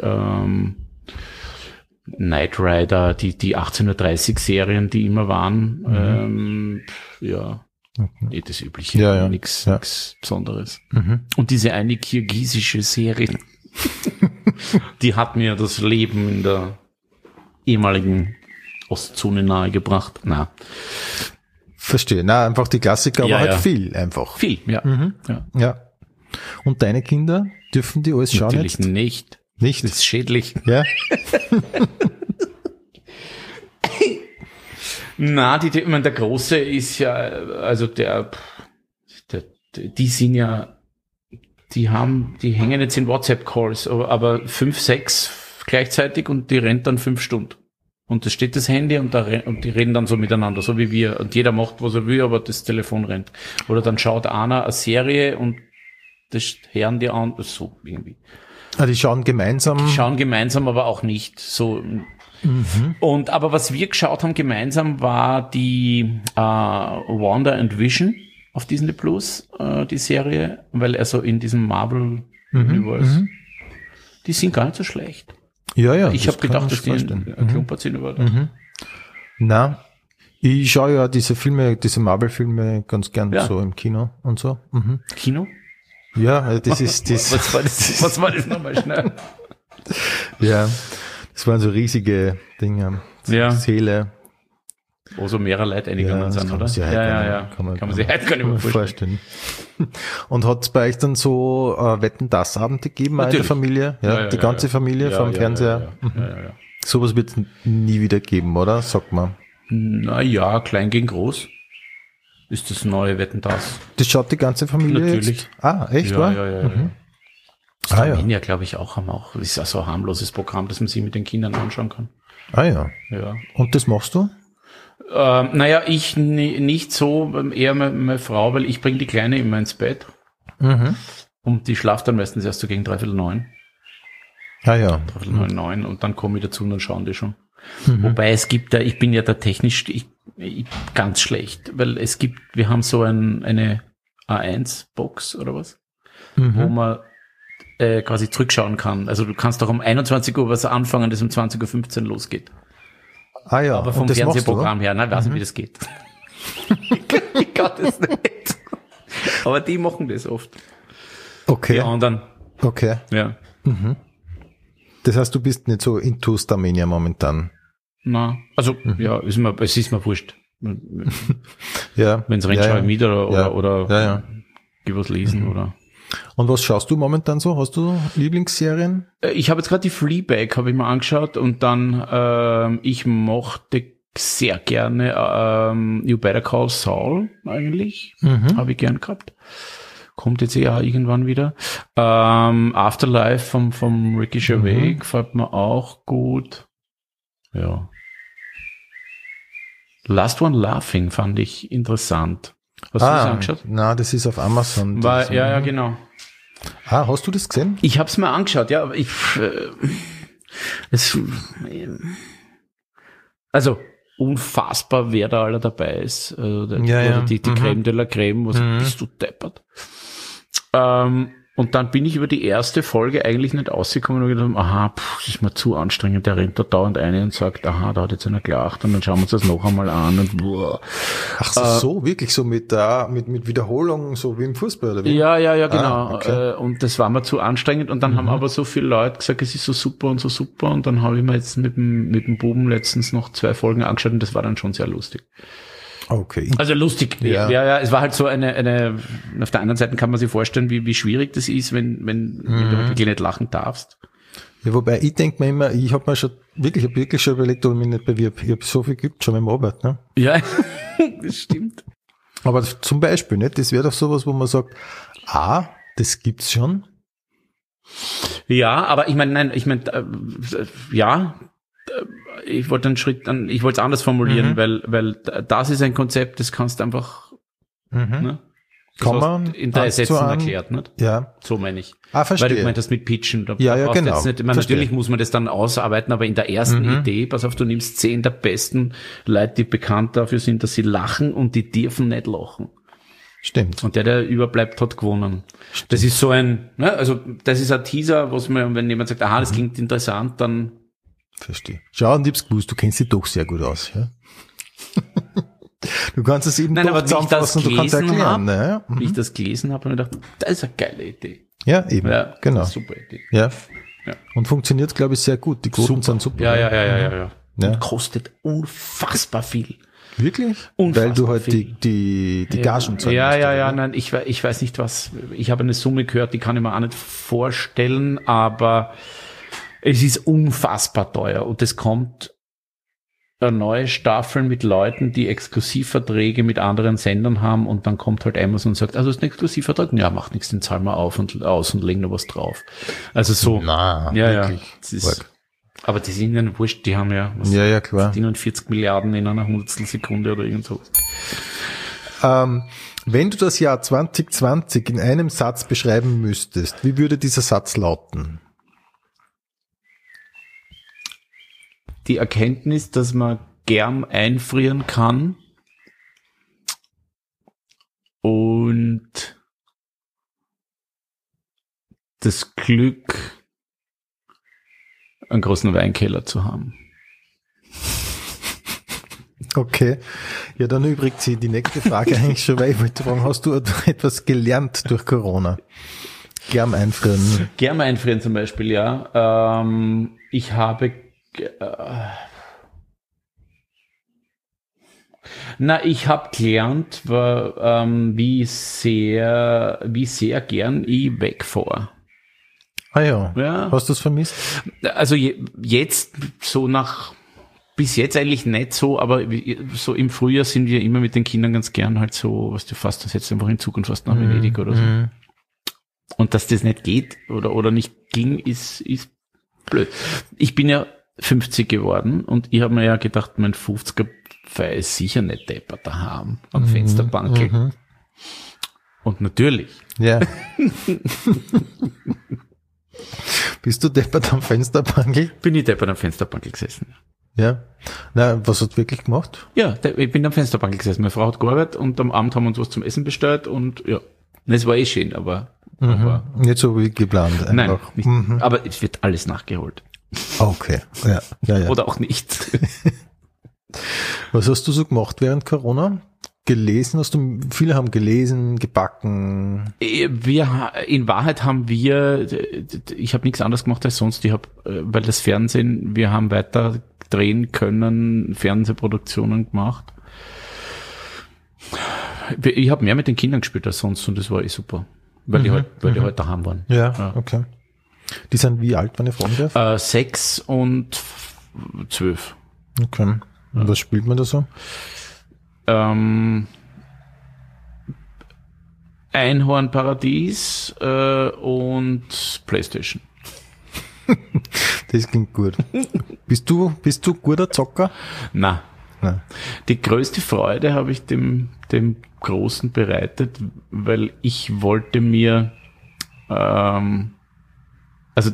Knight Rider, die 18:30 Serien, die immer waren. Das Übliche. Nix Besonderes. Und diese eine kirgisische Serie, die hat mir das Leben in der ehemaligen Ostzone nahegebracht. Na. Verstehe. Na, einfach die Klassiker, aber halt viel einfach. Viel, ja. Ja. Und deine Kinder, dürfen die alles schauen Natürlich jetzt? nicht. Nicht? Das ist schädlich. Ja. Na, ich meine, der Große ist ja, also die sind ja, die hängen jetzt in WhatsApp-Calls, aber 5, 6 gleichzeitig und die rennt dann 5 Stunden. Und da steht das Handy und die reden dann so miteinander, so wie wir. Und jeder macht, was er will, aber das Telefon rennt. Oder dann schaut einer eine Serie und das hören die an, so irgendwie. Ah, die schauen gemeinsam? Die schauen gemeinsam, aber auch nicht so. Und, aber was wir geschaut haben gemeinsam war die Wanda and Vision auf Disney Plus, die Serie, weil also in diesem Marvel Universe, die sind gar nicht so schlecht. Ja. Ich habe gedacht, dass die klumpert sind über das. Na, ich schaue ja diese Marvel-Filme ganz gern so im Kino und so. Kino? Ja, das ist das. Was war das nochmal schnell? Ja, das waren so riesige Dinge. Seele. Wo so mehrere Leute eingegangen sind, oder? Kann man sich heute gar nicht mehr vorstellen. Und hat es bei euch dann so Wetten-das-Abende gegeben in der Familie? Ja, die ganze Familie vom Fernseher? Ja. Sowas wird es nie wieder geben, oder? Sag mal. Naja, klein gegen groß ist das neue Wetten-das. Das schaut die ganze Familie natürlich. Jetzt? Ah, echt, ja? Ja. Das Arminia, glaube ich, auch. Das ist ja so ein harmloses Programm, das man sich mit den Kindern anschauen kann. Ah ja. Und das machst du? Naja, ich nicht so, eher meine Frau, weil ich bringe die Kleine immer ins Bett. Und die schlaft dann meistens erst so gegen 8:45. Ah ja. 8:45 und dann komme ich dazu und dann schauen die schon. Wobei es gibt ich bin ja da technisch ganz schlecht, weil wir haben so eine A1-Box oder was, wo man quasi zurückschauen kann. Also du kannst doch um 21 Uhr was anfangen, das um 20:15 Uhr losgeht. Ah ja. Aber vom Fernsehprogramm her, nein, weiß nicht, wie das geht. Ich kann das nicht. Aber die machen das oft. Okay. Die anderen. Okay. Ja. Das heißt, du bist nicht so into Starmania momentan? Na, also, es ist mir wurscht. Ja. Wenn es rennt, schaue ich mit oder geh was lesen oder. Und was schaust du momentan so? Hast du Lieblingsserien? Ich habe jetzt gerade die Fleabag habe ich mir angeschaut und dann ich mochte sehr gerne You Better Call Saul eigentlich. Habe ich gern gehabt. Kommt jetzt irgendwann wieder. Afterlife vom Ricky Gervais gefällt mir auch gut. Ja. Last One Laughing fand ich interessant. Hast du das angeschaut? Na, das ist auf Amazon. Ja, genau. Hast du das gesehen? Ich habe es mir angeschaut, ja, aber also unfassbar, wer da alle dabei ist. Die Creme de la Creme, bist du deppert. Und dann bin ich über die erste Folge eigentlich nicht rausgekommen und gedacht, das ist mir zu anstrengend, der rennt da dauernd eine und sagt, da hat jetzt einer gelacht und dann schauen wir uns das noch einmal an und boah. Ach so, wirklich so mit Wiederholung, so wie im Fußball, oder wie? Ja, genau. Okay. Und das war mir zu anstrengend und dann haben aber so viele Leute gesagt, es ist so super und dann habe ich mir jetzt mit dem Buben letztens noch 2 Folgen angeschaut und das war dann schon sehr lustig. Okay. Also lustig. Ja, es war halt so eine, auf der anderen Seite kann man sich vorstellen, wie schwierig das ist, wenn du wirklich nicht lachen darfst. Ja, wobei ich denke mir immer, ich habe wirklich schon überlegt, ob ich mich nicht bewirb. Ich habe so viel geübt schon beim Arbeit, ne? Ja, das stimmt. Aber zum Beispiel, nicht? Das wäre doch sowas, wo man sagt, das gibt's schon. Ja, aber ich meine, ich wollte es anders formulieren, weil das ist ein Konzept, das kannst du einfach, ne? Kann man in 3 Sätzen erklärt, nicht? Ja. So meine ich. Verstehe. Weil du gemeint hast mit Pitchen. Ja, genau. Jetzt nicht, natürlich muss man das dann ausarbeiten, aber in der ersten Idee, pass auf, du nimmst 10 der besten Leute, die bekannt dafür sind, dass sie lachen und die dürfen nicht lachen. Stimmt. Und der überbleibt, hat gewonnen. Stimmt. Das ist so das ist ein Teaser, wenn jemand sagt, das klingt interessant, dann verstehe. Schau, und ich hab's gewusst, du kennst dich doch sehr gut aus, ja? Du kannst es eben doch zusammenfassen, du kannst erklären. Wie ich das gelesen habe, habe ich gedacht, das ist eine geile Idee. Ja, eben, genau. Super Idee. Ja. Und funktioniert, glaube ich, sehr gut. Die Quoten sind super. Ja. Und kostet unfassbar viel. Wirklich? Unfassbar weil du halt viel. die Gagen zahlst. Ja, nein, ich weiß nicht was, ich habe eine Summe gehört, die kann ich mir auch nicht vorstellen, aber es ist unfassbar teuer und es kommt eine neue Staffel mit Leuten, die Exklusivverträge mit anderen Sendern haben und dann kommt halt Amazon und sagt, also ist ein Exklusivvertrag? Ja, macht nichts, den zahlen wir auf und aus und legen noch was drauf. Also so. Wirklich. Das ist, aber die sind ja wurscht, die haben ja, klar. 40 Milliarden in einer Hundertstelsekunde oder irgend so. Wenn du das Jahr 2020 in einem Satz beschreiben müsstest, wie würde dieser Satz lauten? Die Erkenntnis, dass man gern einfrieren kann und das Glück, einen großen Weinkeller zu haben. Okay. Ja, dann übrigens sich die nächste Frage eigentlich schon, weil ich wollte fragen, hast du etwas gelernt durch Corona? Gern einfrieren. Gern einfrieren zum Beispiel, ja. Ich habe gelernt, wie sehr gern ich wegfahre. Ja. Hast du es vermisst? Also jetzt so bis jetzt eigentlich nicht so, aber so im Frühjahr sind wir immer mit den Kindern ganz gern halt so, was du fast, das jetzt einfach in Zug und fast nach Venedig oder so. Und dass das nicht geht oder nicht ging, ist blöd. Ich bin ja 50 geworden und ich habe mir ja gedacht, mein 50er Feier ist sicher nicht deppert daheim am Fensterbankel. Und natürlich. Ja. Bist du deppert am Fensterbankel? Bin ich deppert am Fensterbankel gesessen. Ja. Na, was hast du wirklich gemacht? Ja, ich bin am Fensterbankel gesessen. Meine Frau hat gearbeitet und am Abend haben wir uns was zum Essen bestellt und ja. Es war schön, aber nicht so wie geplant. Einfach. Nein, nicht. Aber es wird alles nachgeholt. Okay. Ja. Oder auch nicht. Was hast du so gemacht während Corona? Gelesen? Viele haben gelesen, gebacken? In Wahrheit haben ich habe nichts anderes gemacht als sonst. Weil das Fernsehen, wir haben weiter drehen können, Fernsehproduktionen gemacht. Ich habe mehr mit den Kindern gespielt als sonst und das war super. Weil die halt daheim waren. Ja, okay. Die sind wie alt, wenn ich fragen darf? 6 und 12. Okay. Und was spielt man da so? Einhornparadies und PlayStation. Das klingt gut. Bist du guter Zocker? Nein. Die größte Freude habe ich dem Großen bereitet, weil ich wollte mir also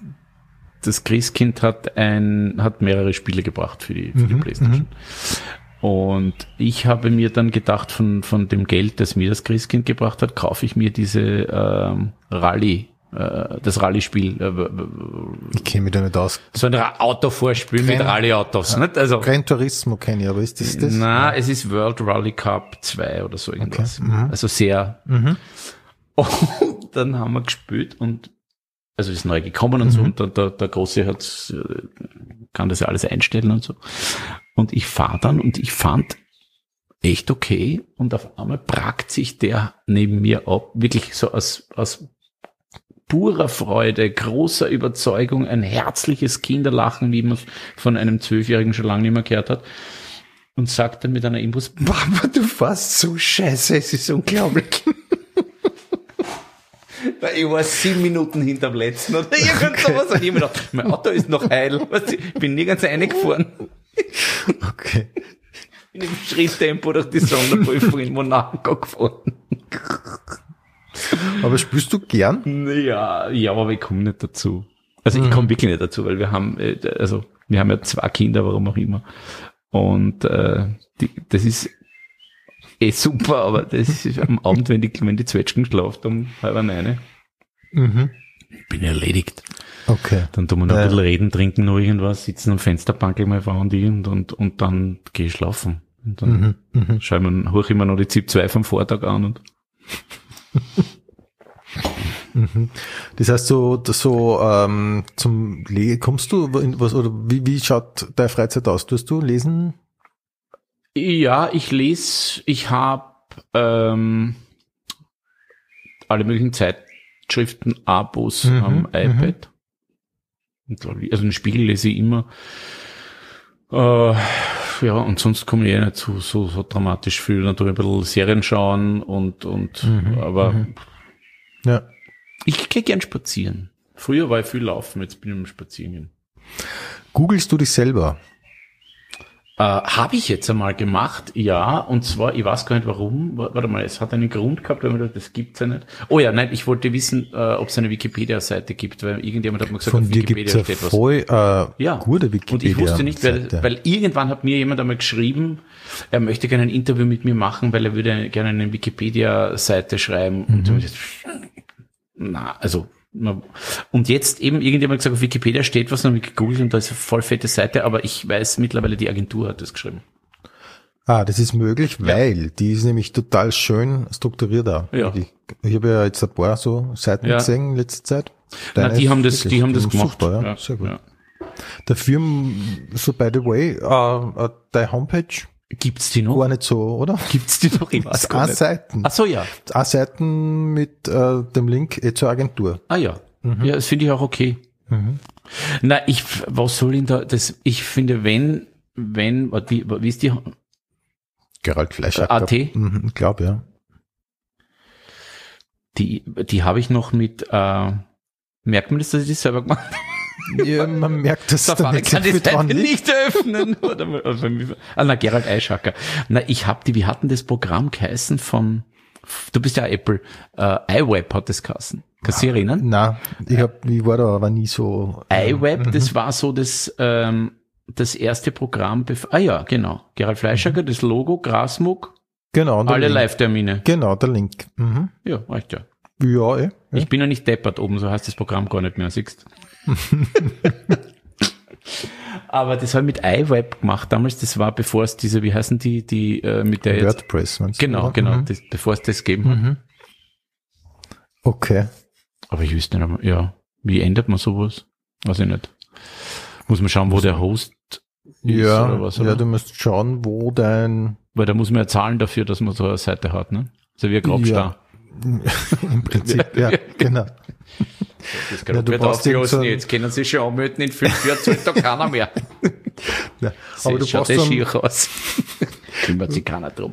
das Christkind hat mehrere Spiele gebracht für die PlayStation. Und ich habe mir dann gedacht, von dem Geld, das mir das Christkind gebracht hat, kaufe ich mir diese das Rallye-Spiel. Ich kenne mich da nicht aus. So ein Autovorspiel mit Rallye-Autos. Ja, nicht? Also, Gran Turismo kenne ich, aber ist das das? Na, es ist World Rally Cup 2 oder so irgendwas. Okay. Also sehr. Mhm. Und dann haben wir gespielt und also ist neu gekommen und so und der Große kann das ja alles einstellen und so. Und ich fahre dann und ich fand echt okay und auf einmal pragt sich der neben mir ab, wirklich so aus purer Freude, großer Überzeugung, ein herzliches Kinderlachen, wie man von einem 12-Jährigen schon lange nicht mehr gehört hat, und sagt dann mit einer Imbus, Papa, du fährst so scheiße, es ist unglaublich. Weil ich war 7 Minuten hinterm letzten oder irgend sowas und ich mir gedacht, mein Auto ist noch heil, ich bin nirgends reingefahren. Okay. In dem Schritttempo durch die Sonderprüfung in Monaco gefahren. Aber spielst du gern? Ja, aber ich komme nicht dazu. Also ich komme wirklich nicht dazu, weil wir haben ja 2 Kinder, warum auch immer. Und das ist super, aber das ist am Abend, wenn die Zwetschgen schlaft, um 8:30. Bin erledigt. Okay. Dann tun wir noch ein bisschen reden, trinken noch irgendwas, sitzen am Fensterbank mal fahren die und dann gehe ich schlafen. Und dann höre ich mir noch die ZIP 2 vom Vortag an und Das heißt, zum kommst du in was, oder wie schaut deine Freizeit aus? Tust du lesen? Ja, ich lese, ich habe alle möglichen Zeitschriften, Abos am iPad. Also den Spiegel lese ich immer. Ja, und sonst komme ich nicht zu so dramatisch viel. Natürlich ein bisschen Serien schauen aber ja. Ich gehe gern spazieren. Früher war ich viel laufen, jetzt bin ich am Spazieren. Googlest du dich selber? Habe ich jetzt einmal gemacht, ja, und zwar, ich weiß gar nicht warum, warte mal, es hat einen Grund gehabt, weil man dachte, das gibt's ja nicht. Oh ja, nein, ich wollte wissen, ob es eine Wikipedia-Seite gibt, weil irgendjemand hat mir gesagt, von auf dir Wikipedia gibt's steht was. Voll, gute Wikipedia. Und ich wusste nicht, weil irgendwann hat mir jemand einmal geschrieben, er möchte gerne ein Interview mit mir machen, weil er würde gerne eine Wikipedia-Seite schreiben. Und und jetzt eben irgendjemand gesagt, auf Wikipedia steht was, dann habe ich gegoogelt und da ist eine voll fette Seite, aber ich weiß mittlerweile, die Agentur hat das geschrieben. Das ist möglich, weil die ist nämlich total schön strukturiert auch. Ja. Ich habe ja jetzt ein paar so Seiten gesehen in letzter Zeit. Die haben das gemacht. Super, ja. Sehr gut. Ja. Dafür, so by the way, deine Homepage, gibt's die noch? Gar nicht so, oder? Gibt's die noch? Ich weiß gar nicht. Seiten. Ach so, ja. Seiten mit dem Link zur Agentur. Ah ja. Ja, das finde ich auch okay. Na, was soll denn da, ich finde, wie ist die? Gerald Fleischer. AT? Ich glaube, ja. Die habe ich noch mit, merkt man das, dass ich das selber gemacht habe? Ja, man merkt, dass da nicht kann die Seite nicht öffnen. Gerald Eischacker. Wie hat denn das Programm geheißen du bist ja Apple, iWeb hat das geheißen. Kannst du dich erinnern? Nein, ich war da aber nie so. iWeb, das war so das erste Programm, genau. Gerald Fleischacker, das Logo, Grasmuck. Genau. Alle Live-Termine. Genau, der Link. Ja, reicht ja. Ja. Ich bin ja nicht deppert oben, so heißt das Programm gar nicht mehr, siehst. Aber das habe ich mit iWeb gemacht damals, das war bevor es diese, wie heißen die mit der WordPress, meinst du? Genau, bevor es das gegeben hat. Okay. Aber ich wüsste nicht, wie ändert man sowas? Weiß ich nicht. Muss man schauen, wo der Host ist oder was? Oder? Ja, du musst schauen, wo weil da muss man ja zahlen dafür, dass man so eine Seite hat, ne? So wie ein Grabstar. Im Prinzip, ja, genau. Das kann du auflösen, jetzt können sie schon anmelden, in 5 Jahren zahlt da keiner mehr. Ja, aber du brauchst schier aus. Kümmert sich keiner drum.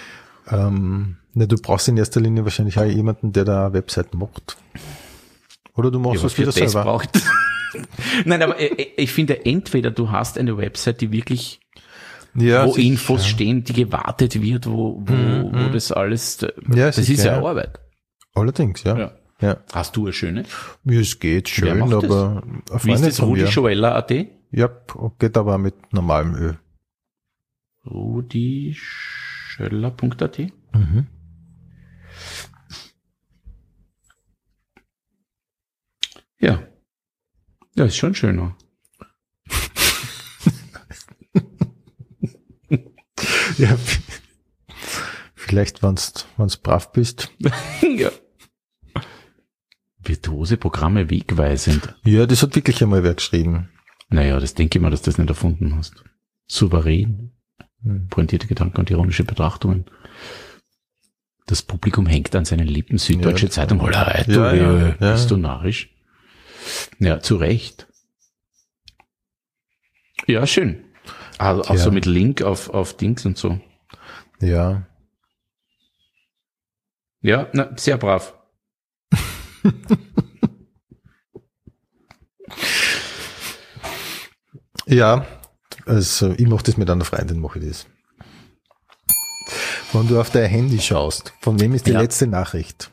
Du brauchst in erster Linie wahrscheinlich auch jemanden, der da eine Website macht. Oder du machst das wieder selber. Nein, aber ich finde, entweder du hast eine Website, die wirklich wo Infos stehen, die gewartet wird, wo das alles, das ist ja Arbeit. Allerdings, ja. Hast du eine schöne? Ja, es geht schön, aber wie ist das, rudijoella.at? Ja, geht aber mit normalem Öl. rudischöller.at. Mhm. Ja. Ja, ist schon schöner. Ja, vielleicht, wenn's brav bist. Ja. Virtuose Programme wegweisend. Ja, das hat wirklich einmal wer geschrieben. Naja, das denke ich mal, dass du das nicht erfunden hast. Souverän. Pointierte Gedanken und ironische Betrachtungen. Das Publikum hängt an seinen Lippen. Süddeutsche Zeitung. Bist du narrisch? Ja, zu Recht. Ja, schön. Also auch so mit Link auf Dings und so. Ja. Ja, na, sehr brav. Ja, also ich mache das mit einer Freundin, mache ich das. Wenn du auf dein Handy schaust, von wem ist die letzte Nachricht?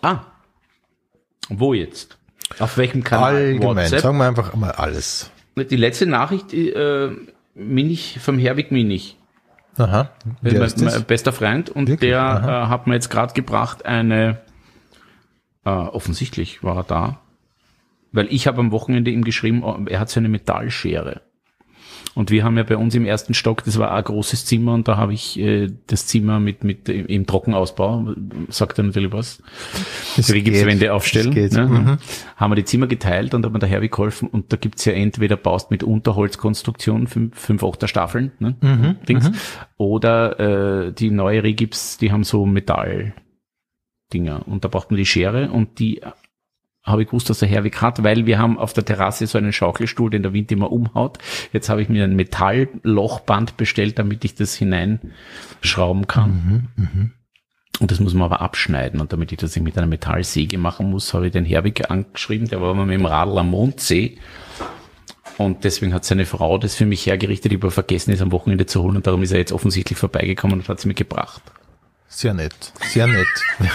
Wo jetzt? Auf welchem Kanal? Allgemein, WhatsApp? sagen wir einfach mal alles. Die letzte Nachricht, vom Herwig Minich. Aha. Mein bester Freund. Und Wirklich? der hat mir jetzt gerade gebracht offensichtlich war er da, weil ich habe am Wochenende ihm geschrieben, er hat so eine Metallschere. Und wir haben ja bei uns im ersten Stock, das war ein großes Zimmer und da habe ich das Zimmer mit im Trockenausbau, sagt er natürlich was, Gipswände aufstellen. Ne? Haben wir die Zimmer geteilt und haben der Herwig geholfen und da gibt's ja entweder baust mit Unterholzkonstruktion 5/8er Staffeln, ne? Dings, oder die neue Regips, die haben so Metalldinger und da braucht man die Schere und die habe ich gewusst, dass der Herwig hat, weil wir haben auf der Terrasse so einen Schaukelstuhl, den der Wind immer umhaut. Jetzt habe ich mir ein Metalllochband bestellt, damit ich das hineinschrauben kann. Und das muss man aber abschneiden. Und damit ich das mit einer Metallsäge machen muss, habe ich den Herwig angeschrieben. Der war mal mit dem Radl am Mondsee. Und deswegen hat seine Frau das für mich hergerichtet. Ich habe vergessen, es am Wochenende zu holen. Und darum ist er jetzt offensichtlich vorbeigekommen und hat es mir gebracht. Sehr nett, sehr nett.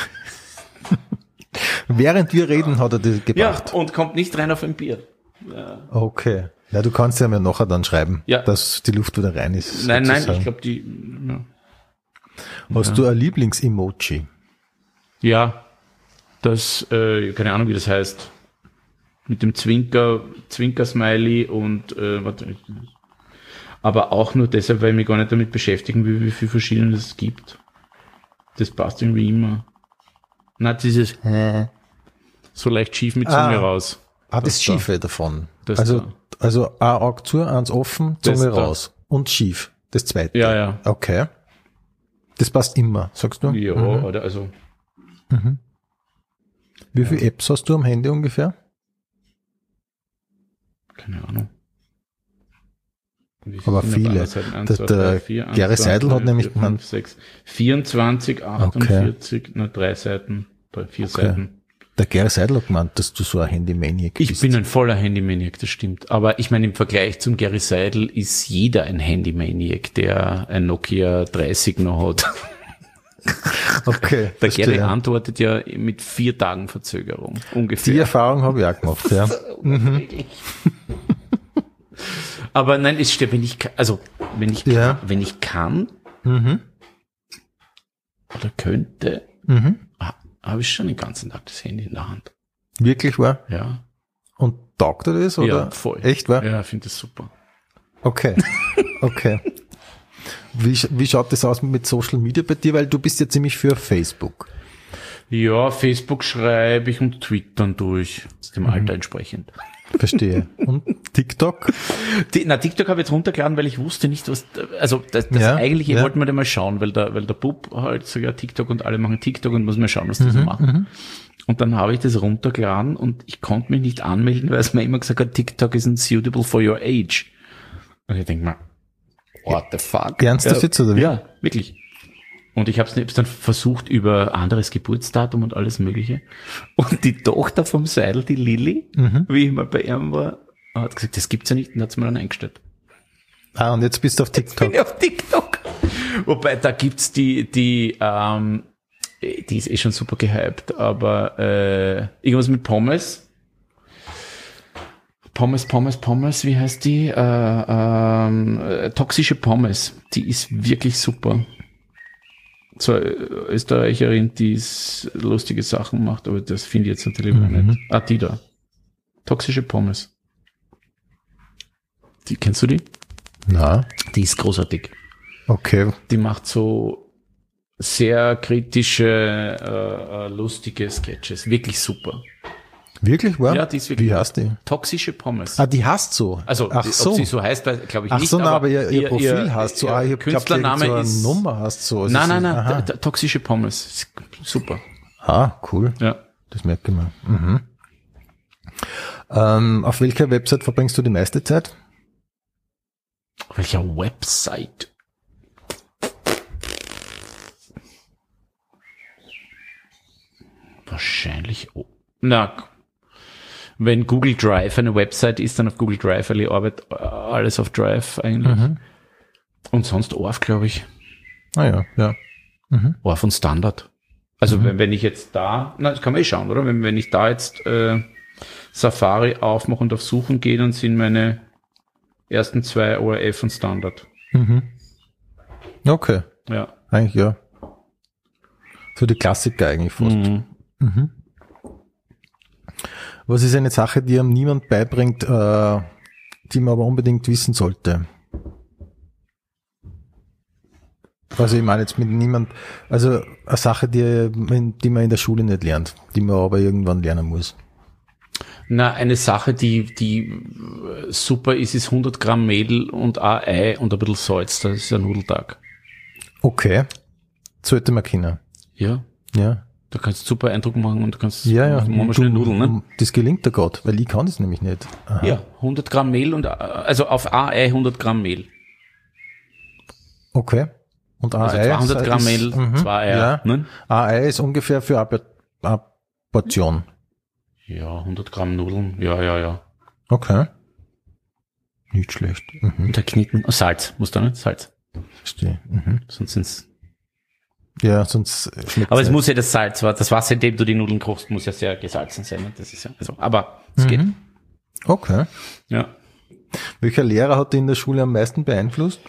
Während wir reden, hat er das gebracht. Ja, und kommt nicht rein auf ein Bier. Ja. Okay. Ja, du kannst ja mir nachher dann schreiben, dass die Luft wieder rein ist. Nein, ich glaube, ja. Hast du ein Lieblings-Emoji? Ja, das, keine Ahnung, wie das heißt. Mit dem Zwinker-Smiley und, aber auch nur deshalb, weil ich mich gar nicht damit beschäftigen will, wie viele verschiedene es gibt. Das passt irgendwie immer. Na, dieses so leicht schief mit Zunge raus. Das Schiefe davon. Das also ein Auge zu, eins offen, Zunge raus. Und schief. Das zweite. Ja. Okay. Das passt immer, sagst du? Ja, oder also. Wie viele Apps hast du am Handy ungefähr? Keine Ahnung. Aber viele. 1, 2, 3, 4, Gary Seidel hat nämlich 5, 6, 24, 48, 3 Seiten, 4 Seiten. Der Gary Seidel hat gemeint, dass du so ein Handy-Maniac bist. Ich bin ein voller Handy-Maniac, das stimmt. Aber ich meine, im Vergleich zum Gary Seidel ist jeder ein Handy-Maniac, der ein Nokia 30 noch hat. Okay. Der Gary antwortet ja mit 4 Tagen Verzögerung, ungefähr. Die Erfahrung habe ich auch gemacht, ja. Aber nein, es stimmt, wenn ich kann oder könnte, habe ich schon den ganzen Tag das Handy in der Hand. Wirklich wahr? Ja. Und taugt dir das, oder? Ja, voll. Echt wahr? Ja, ich finde das super. Okay. Wie schaut das aus mit Social Media bei dir? Weil du bist ja ziemlich für Facebook. Ja, Facebook schreibe ich und Twittern durch. Das ist dem Alter entsprechend. Verstehe. Und TikTok? TikTok habe ich jetzt runtergeladen, weil ich wusste nicht, was, also das eigentlich, ich wollte mir da mal schauen, weil der Bub halt so, ja, TikTok und alle machen TikTok und muss mal schauen, was die so machen. Und dann habe ich das runtergeladen und ich konnte mich nicht anmelden, weil es mir immer gesagt hat, TikTok isn't suitable for your age. Und ich denke mal, what the fuck? Ernsthaft jetzt, oder wie? Ja, wirklich. Und ich habe es dann versucht über anderes Geburtsdatum und alles Mögliche. Und die Tochter vom Seidel, die Lilly, wie ich mal bei ihm war, hat gesagt, das gibt's ja nicht, und hat es mir dann eingestellt. Und jetzt bist du auf TikTok. Jetzt bin ich auf TikTok. Wobei, da gibt's die ist schon super gehypt, aber irgendwas mit Pommes. Pommes, wie heißt die? Toxische Pommes. Die ist wirklich super. So Österreicherin, die lustige Sachen macht, aber das finde ich jetzt natürlich nicht. Die da. Toxische Pommes. Kennst du die? Na. Die ist großartig. Okay. Die macht so sehr kritische, lustige Sketches. Wirklich super. Wirklich, wahr? Ja, die ist wirklich. Wie heißt die? Toxische Pommes. Die heißt so. Also, ach so. Ob sie so heißt, glaube ich ach nicht. So, aber ihr Profil heißt so. Ich Künstlername so ist. Nummer heißt so. Also Nein, toxische Pommes. Super. Cool. Ja. Das merke ich mal. Auf welcher Website verbringst du die meiste Zeit? Auf welcher Website? Wahrscheinlich. Wenn Google Drive eine Website ist, dann auf Google Drive, weil ich arbeite alles auf Drive eigentlich. Und sonst ORF, glaube ich. Ja. ORF und Standard. Also wenn ich jetzt das kann man schauen, oder? Wenn ich da jetzt Safari aufmache und auf Suchen gehe, dann sind meine ersten 2 ORF und Standard. Okay. Ja. Eigentlich ja. So die Klassiker eigentlich fast. Was ist eine Sache, die einem niemand beibringt, die man aber unbedingt wissen sollte? Also ich meine jetzt mit niemand, also eine Sache, die man in der Schule nicht lernt, die man aber irgendwann lernen muss. Eine Sache, die super ist 100 Gramm Mehl und ein Ei und ein bisschen Salz. Das ist ein Nudeltag. Okay. Sollte man kennen. Ja. Ja. Da kannst du super Eindruck machen und du kannst schnell Nudeln, ne? Das gelingt dir gerade, weil ich kann das nämlich nicht. Aha. Ja, 100 Gramm Mehl also auf ein Ei 100 Gramm Mehl. Okay. Und ein also Ei 200 Gramm Mehl, 2 Eier. Ja. Ne? Ein Ei ist ungefähr für eine Portion. Ja, 100 Gramm Nudeln, ja. Okay. Nicht schlecht. Und der Kneten, Salz, musst du nicht? Salz. Verstehe. Sonst sind's. Ja, sonst schmeckt's. Aber es muss ja das Wasser, in dem du die Nudeln kochst, muss ja sehr gesalzen sein. Ne? Das ist ja, aber es geht. Okay. Ja. Welcher Lehrer hat dich in der Schule am meisten beeinflusst?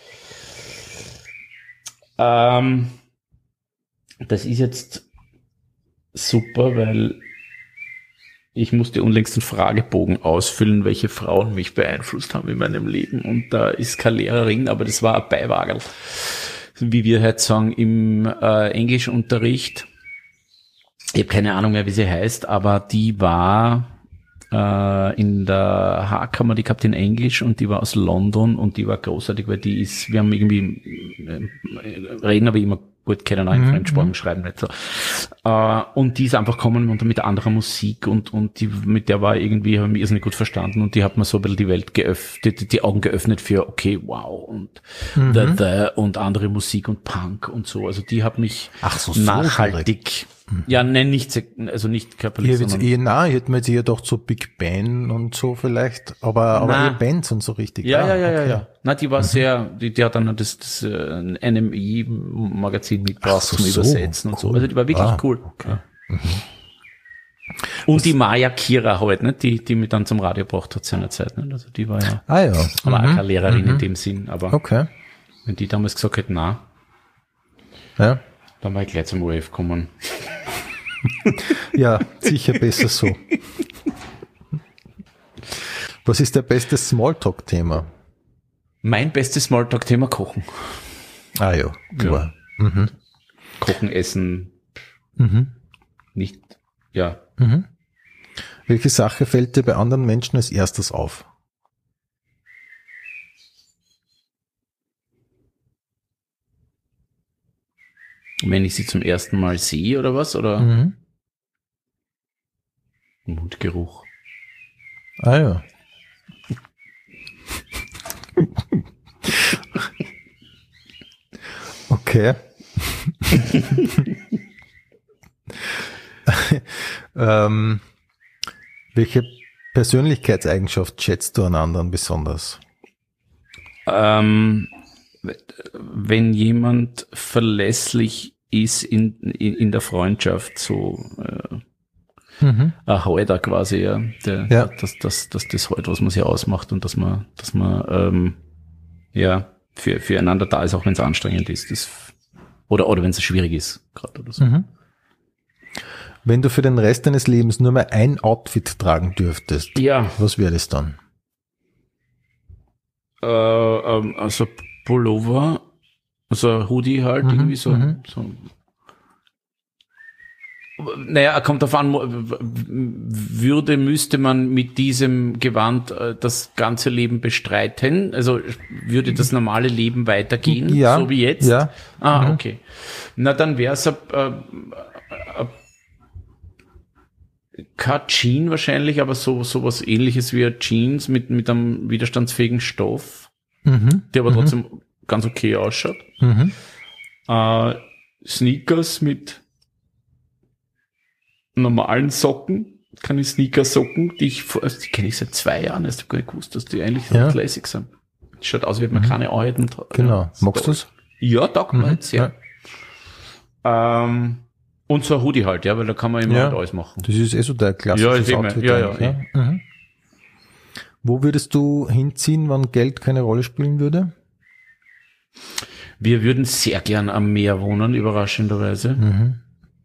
Das ist jetzt super, weil ich musste unlängst einen Fragebogen ausfüllen, welche Frauen mich beeinflusst haben in meinem Leben. Und da ist keine Lehrerin, aber das war ein Beiwagerl, wie wir heute sagen, im Englischunterricht. Ich habe keine Ahnung mehr, wie sie heißt, aber die war in der Haarkammer, die gehabt in Englisch und die war aus London und die war großartig, weil wir haben irgendwie reden aber immer gut kennen, in Fremdsprachen schreiben nicht so. Und die ist einfach gekommen und mit anderer Musik und die, mit der war irgendwie, haben wir irrsinnig gut verstanden und die hat mir so ein bisschen die Welt geöffnet, die Augen geöffnet für, okay, wow, und und andere Musik und Punk und so. Also die hat mich nachhaltig, nicht körperlich, ich hätte mir jetzt eher gedacht, so Big Ben und so vielleicht, aber eher Bands und so richtig. Ja. Na, die war sehr, die hat dann das NME-Magazin mitgebracht zum Übersetzen und so. Also die war wirklich cool. Okay. Und die Maja Kira halt, ne, die mich dann zum Radio gebracht hat seinerzeit, ne? Also die war ja, aber auch keine Lehrerin in dem Sinn, aber wenn die damals gesagt hätte, dann war ich gleich zum ORF gekommen. Ja, sicher besser so. Was ist der beste Smalltalk-Thema? Mein bestes Smalltalk-Thema Kochen. Ja, klar. Ja. Kochen, Essen, nicht, ja. Welche Sache fällt dir bei anderen Menschen als erstes auf? Wenn ich sie zum ersten Mal sehe oder was? Oder Mundgeruch. Ja. Okay. Welche Persönlichkeitseigenschaft schätzt du an anderen besonders? Wenn jemand verlässlich ist in der Freundschaft, so Halter quasi, ja. Dass das halt, was man sich ausmacht und dass man füreinander da ist, auch wenn es anstrengend ist. Oder wenn es schwierig ist, gerade oder so. Wenn du für den Rest deines Lebens nur mehr ein Outfit tragen dürftest, was wäre das dann? Also Pullover, also ein Hoodie halt, irgendwie so. Naja, kommt darauf an, müsste man mit diesem Gewand das ganze Leben bestreiten? Also würde das normale Leben weitergehen, so wie jetzt? Ja. Okay. Na, dann wäre es kein Jean wahrscheinlich, aber sowas ähnliches wie ein Jeans mit einem widerstandsfähigen Stoff, der aber trotzdem ganz okay ausschaut. Sneakers mit normalen Socken, keine Sneakersocken, die kenne ich seit 2 Jahren, ich habe gar nicht gewusst, dass die eigentlich so classic sind. Schaut aus, wie hätte man keine Arbeiten. Genau. Magst du es? Ja, taugt mir jetzt sehr. Und so ein Hoodie halt, weil da kann man immer halt alles machen. Das ist so der klassische Outfit. Wo würdest du hinziehen, wenn Geld keine Rolle spielen würde? Wir würden sehr gern am Meer wohnen, überraschenderweise.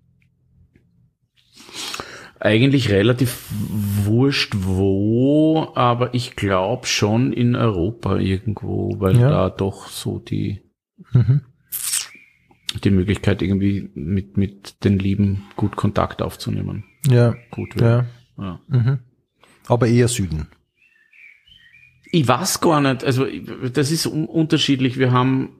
Eigentlich relativ wurscht wo, aber ich glaube schon in Europa irgendwo, weil da doch so die Möglichkeit irgendwie mit den Lieben gut Kontakt aufzunehmen. Ja. Gut wäre. Ja. Aber eher Süden. Ich weiß gar nicht, also das ist unterschiedlich. Wir haben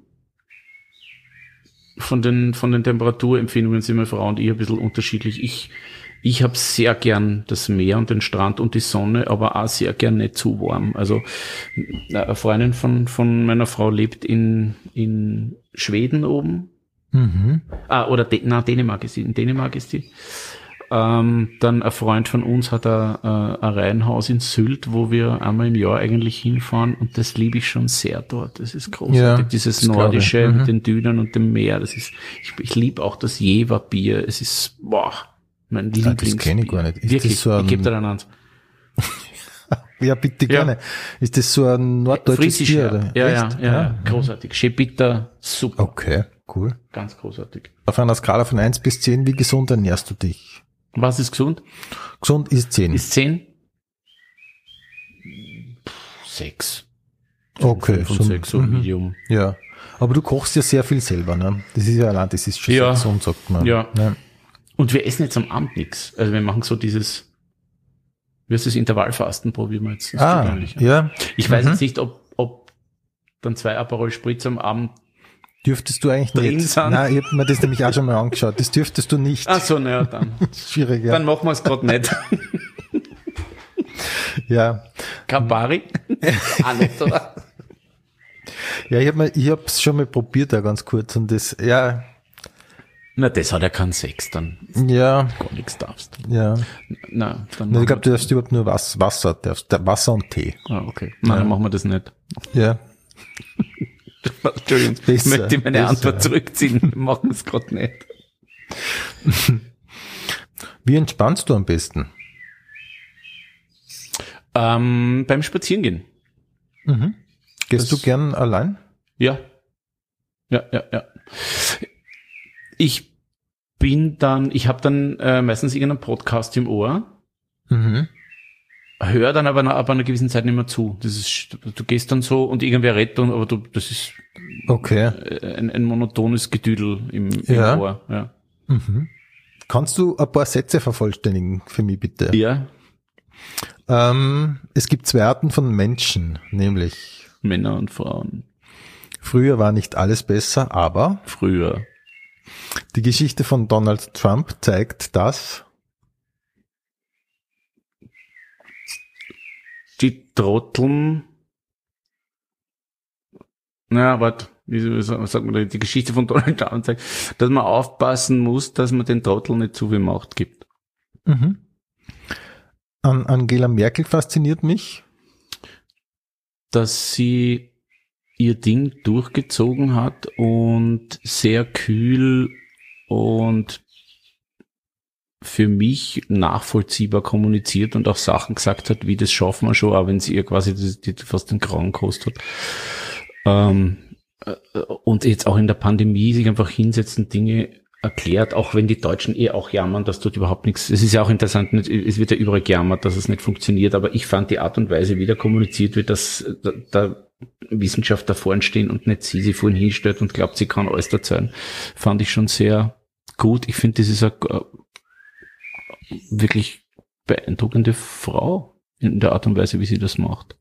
von den Temperaturempfindungen sind meine Frau und ich ein bisschen unterschiedlich. Ich habe sehr gern das Meer und den Strand und die Sonne, aber auch sehr gern nicht zu warm. Also eine Freundin von meiner Frau lebt in Schweden oben. Dänemark ist sie. In Dänemark ist sie. Dann ein Freund von uns hat ein Reihenhaus in Sylt, wo wir einmal im Jahr eigentlich hinfahren und das liebe ich schon sehr dort. Das ist großartig. Dieses Nordische mit den Dünen und dem Meer. Ich liebe auch das Jever-Bier. Es ist, mein Lieblingsbier. Das kenne ich gar nicht. Ist wirklich, das so ich gebe dir dann eins. Ja, bitte gerne. Ist das so ein norddeutsches Bier? Oder? Ja, großartig. Schön bitter, super. Okay, cool. Ganz großartig. Auf einer Skala von 1 bis 10, wie gesund ernährst du dich? Was ist gesund? Gesund ist 10. Ist 10? 6. Okay. 5 und 6, so Medium. Ja. Aber du kochst ja sehr viel selber, ne? Das ist das ist schon sehr gesund, sagt man. Ja. Und wir essen jetzt am Abend nichts. Also wir machen so dieses, wie heißt das, Intervallfasten, probieren wir jetzt. Ich weiß jetzt nicht, ob dann 2 Aperol Spritz am Abend dürftest du eigentlich nicht. Nein, ich habe mir das nämlich auch schon mal angeschaut. Das dürftest du nicht. Ach so, naja, dann. Schwierig, ja. Dann machen wir es gerade nicht. Ja. Campari? Auch nicht, oder? Ja, ich hab's schon mal probiert, ganz kurz, und das, Na, das hat ja keinen Sex, dann. Ja. Gar nichts darfst. Ja. Na, dann. Ich glaube, du darfst überhaupt nur Wasser und Tee. Okay. Nein, dann machen wir das nicht. Ja. Entschuldigung, ich möchte meine Antwort zurückziehen. Wir machen es gerade nicht. Wie entspannst du am besten? Beim Spazierengehen. Gehst du gern allein? Ja. Ich habe dann meistens irgendeinen Podcast im Ohr. Hör dann aber nach einer gewissen Zeit nicht mehr zu. Du gehst dann so und irgendwer redet dann, aber das ist ein monotones Gedüdel im Ohr. Ja. Kannst du ein paar Sätze vervollständigen für mich, bitte? Ja. Es gibt 2 Arten von Menschen, nämlich Männer und Frauen. Früher war nicht alles besser, aber früher. Die Geschichte von Donald Trump zeigt, dass die Trotteln, wie sagt man da, die Geschichte von Donald Trump zeigt, dass man aufpassen muss, dass man den Trotteln nicht zu viel Macht gibt. Angela Merkel fasziniert mich, dass sie ihr Ding durchgezogen hat und sehr kühl und für mich nachvollziehbar kommuniziert und auch Sachen gesagt hat, wie das schaffen wir schon, auch wenn sie ihr quasi fast den Grauen gekostet hat. Und jetzt auch in der Pandemie sich einfach hinsetzen, Dinge erklärt, auch wenn die Deutschen auch jammern, dass dort überhaupt nichts, es ist ja auch interessant, es wird ja überall gejammert, dass es nicht funktioniert, aber ich fand die Art und Weise, wie da kommuniziert wird, dass da Wissenschaftler vorn stehen und nicht sie vorhin hinstellt und glaubt, sie kann alles erzählen, fand ich schon sehr gut. Ich finde, das ist eine wirklich beeindruckende Frau in der Art und Weise, wie sie das macht.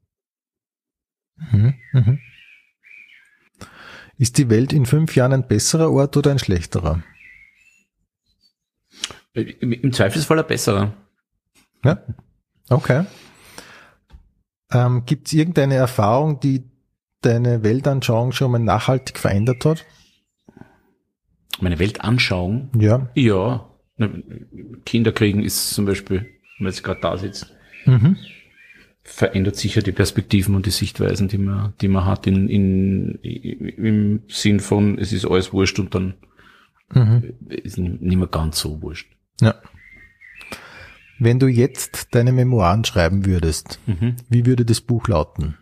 Ist die Welt in 5 Jahren ein besserer Ort oder ein schlechterer? Im Zweifelsfall ein besserer. Ja, okay. Gibt es irgendeine Erfahrung, die deine Weltanschauung schon mal nachhaltig verändert hat? Meine Weltanschauung? Ja. Ja. Kinder kriegen ist zum Beispiel, wenn man jetzt gerade da sitzt, verändert sicher die Perspektiven und die Sichtweisen, die man hat im Sinn von, es ist alles wurscht und dann ist nicht mehr ganz so wurscht. Ja. Wenn du jetzt deine Memoiren schreiben würdest, wie würde das Buch lauten?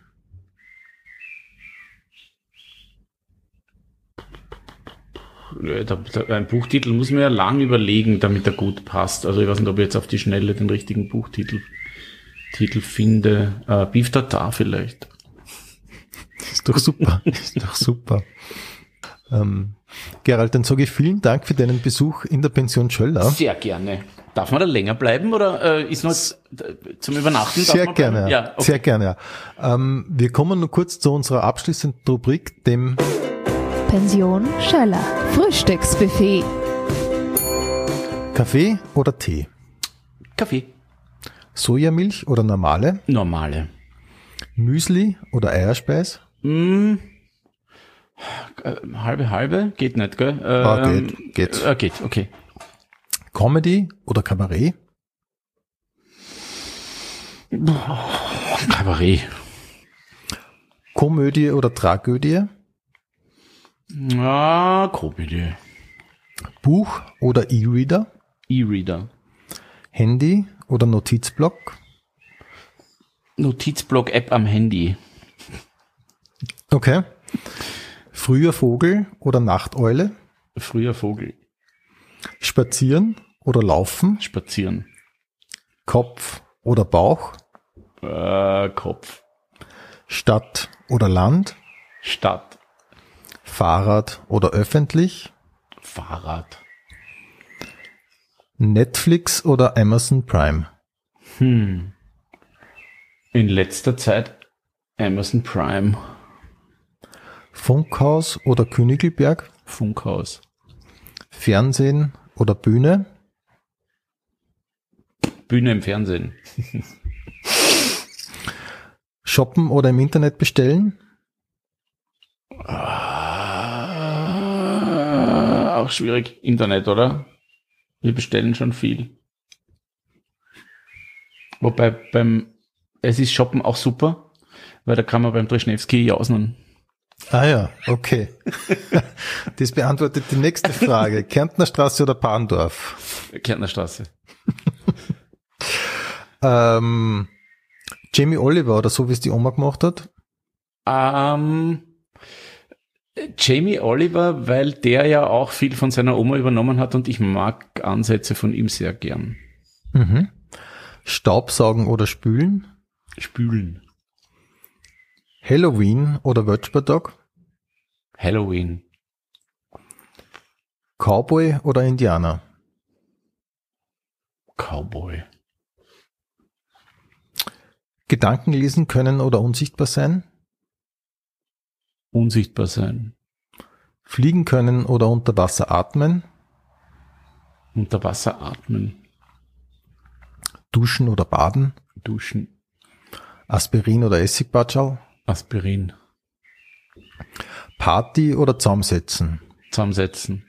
Ein Buchtitel muss man ja lang überlegen, damit er gut passt. Also ich weiß nicht, ob ich jetzt auf die Schnelle den richtigen Buchtitel finde. Beef Tartar vielleicht. Ist doch super. Ist doch super. Gerald, dann sage ich vielen Dank für deinen Besuch in der Pension Schöller. Sehr gerne. Darf man da länger bleiben oder ist noch zum Übernachten? Sehr gerne, ja. Okay. Sehr gerne. Ja. Wir kommen nur kurz zu unserer abschließenden Rubrik, dem Pension Schöller Frühstücksbuffet. Kaffee oder Tee? Kaffee. Sojamilch oder normale? Normale. Müsli oder Eierspeis? Halbe, geht nicht, gell? Geht. Geht, okay. Comedy oder Kabarett? Kabarett. Komödie oder Tragödie? Komödie. Buch oder E-Reader? E-Reader. Handy oder Notizblock? Notizblock-App am Handy. Okay. Früher Vogel oder Nachteule? Früher Vogel. Spazieren oder laufen? Spazieren. Kopf oder Bauch? Kopf. Stadt oder Land? Stadt. Fahrrad oder öffentlich? Fahrrad. Netflix oder Amazon Prime? In letzter Zeit Amazon Prime. Funkhaus oder Königelberg? Funkhaus. Fernsehen oder Bühne? Bühne im Fernsehen. Shoppen oder im Internet bestellen? Auch schwierig. Internet, oder? Wir bestellen schon viel. Wobei es ist Shoppen auch super, weil da kann man beim Dreschnewski jausen. Ah ja, okay. Das beantwortet die nächste Frage. Kärntner Straße oder Bahndorf? Kärntner Straße. Jamie Oliver oder so, wie es die Oma gemacht hat? Jamie Oliver, weil der ja auch viel von seiner Oma übernommen hat und ich mag Ansätze von ihm sehr gern. Staubsaugen oder spülen? Spülen. Halloween oder Wölschbertag? Halloween. Cowboy oder Indianer? Cowboy. Gedanken lesen können oder unsichtbar sein? Unsichtbar sein. Fliegen können oder unter Wasser atmen? Unter Wasser atmen. Duschen oder baden? Duschen. Aspirin oder Essigbatschal? Aspirin. Party oder zusammensetzen? Zusammensetzen.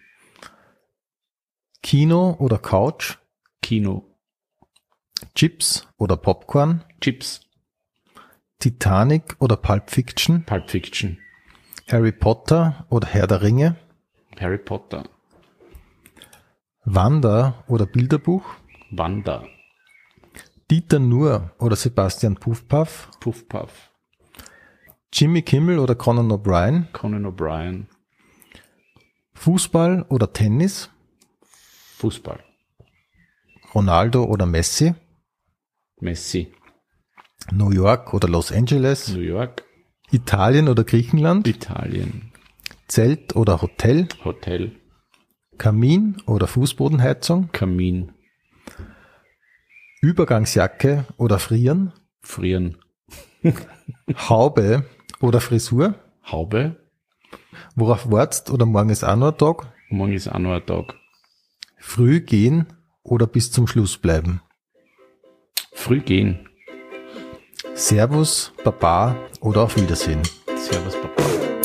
Kino oder Couch? Kino. Chips oder Popcorn? Chips. Titanic oder Pulp Fiction? Pulp Fiction. Harry Potter oder Herr der Ringe? Harry Potter. Wander- oder Bilderbuch? Wanda. Dieter Nuhr oder Sebastian Puffpaff? Puffpaff. Jimmy Kimmel oder Conan O'Brien? Conan O'Brien. Fußball oder Tennis? Fußball. Ronaldo oder Messi? Messi. New York oder Los Angeles? New York. Italien oder Griechenland? Italien. Zelt oder Hotel? Hotel. Kamin oder Fußbodenheizung? Kamin. Übergangsjacke oder Frieren? Frieren. Haube oder Frisur? Haube. Worauf wartest oder morgen ist auch noch ein Tag? Morgen ist auch noch ein Tag. Früh gehen oder bis zum Schluss bleiben? Früh gehen. Servus, Baba oder auf Wiedersehen? Servus, Papa.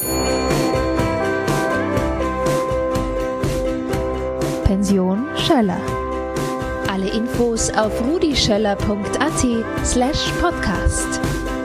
Pension Schöller. Alle Infos auf rudischöller.at/podcast.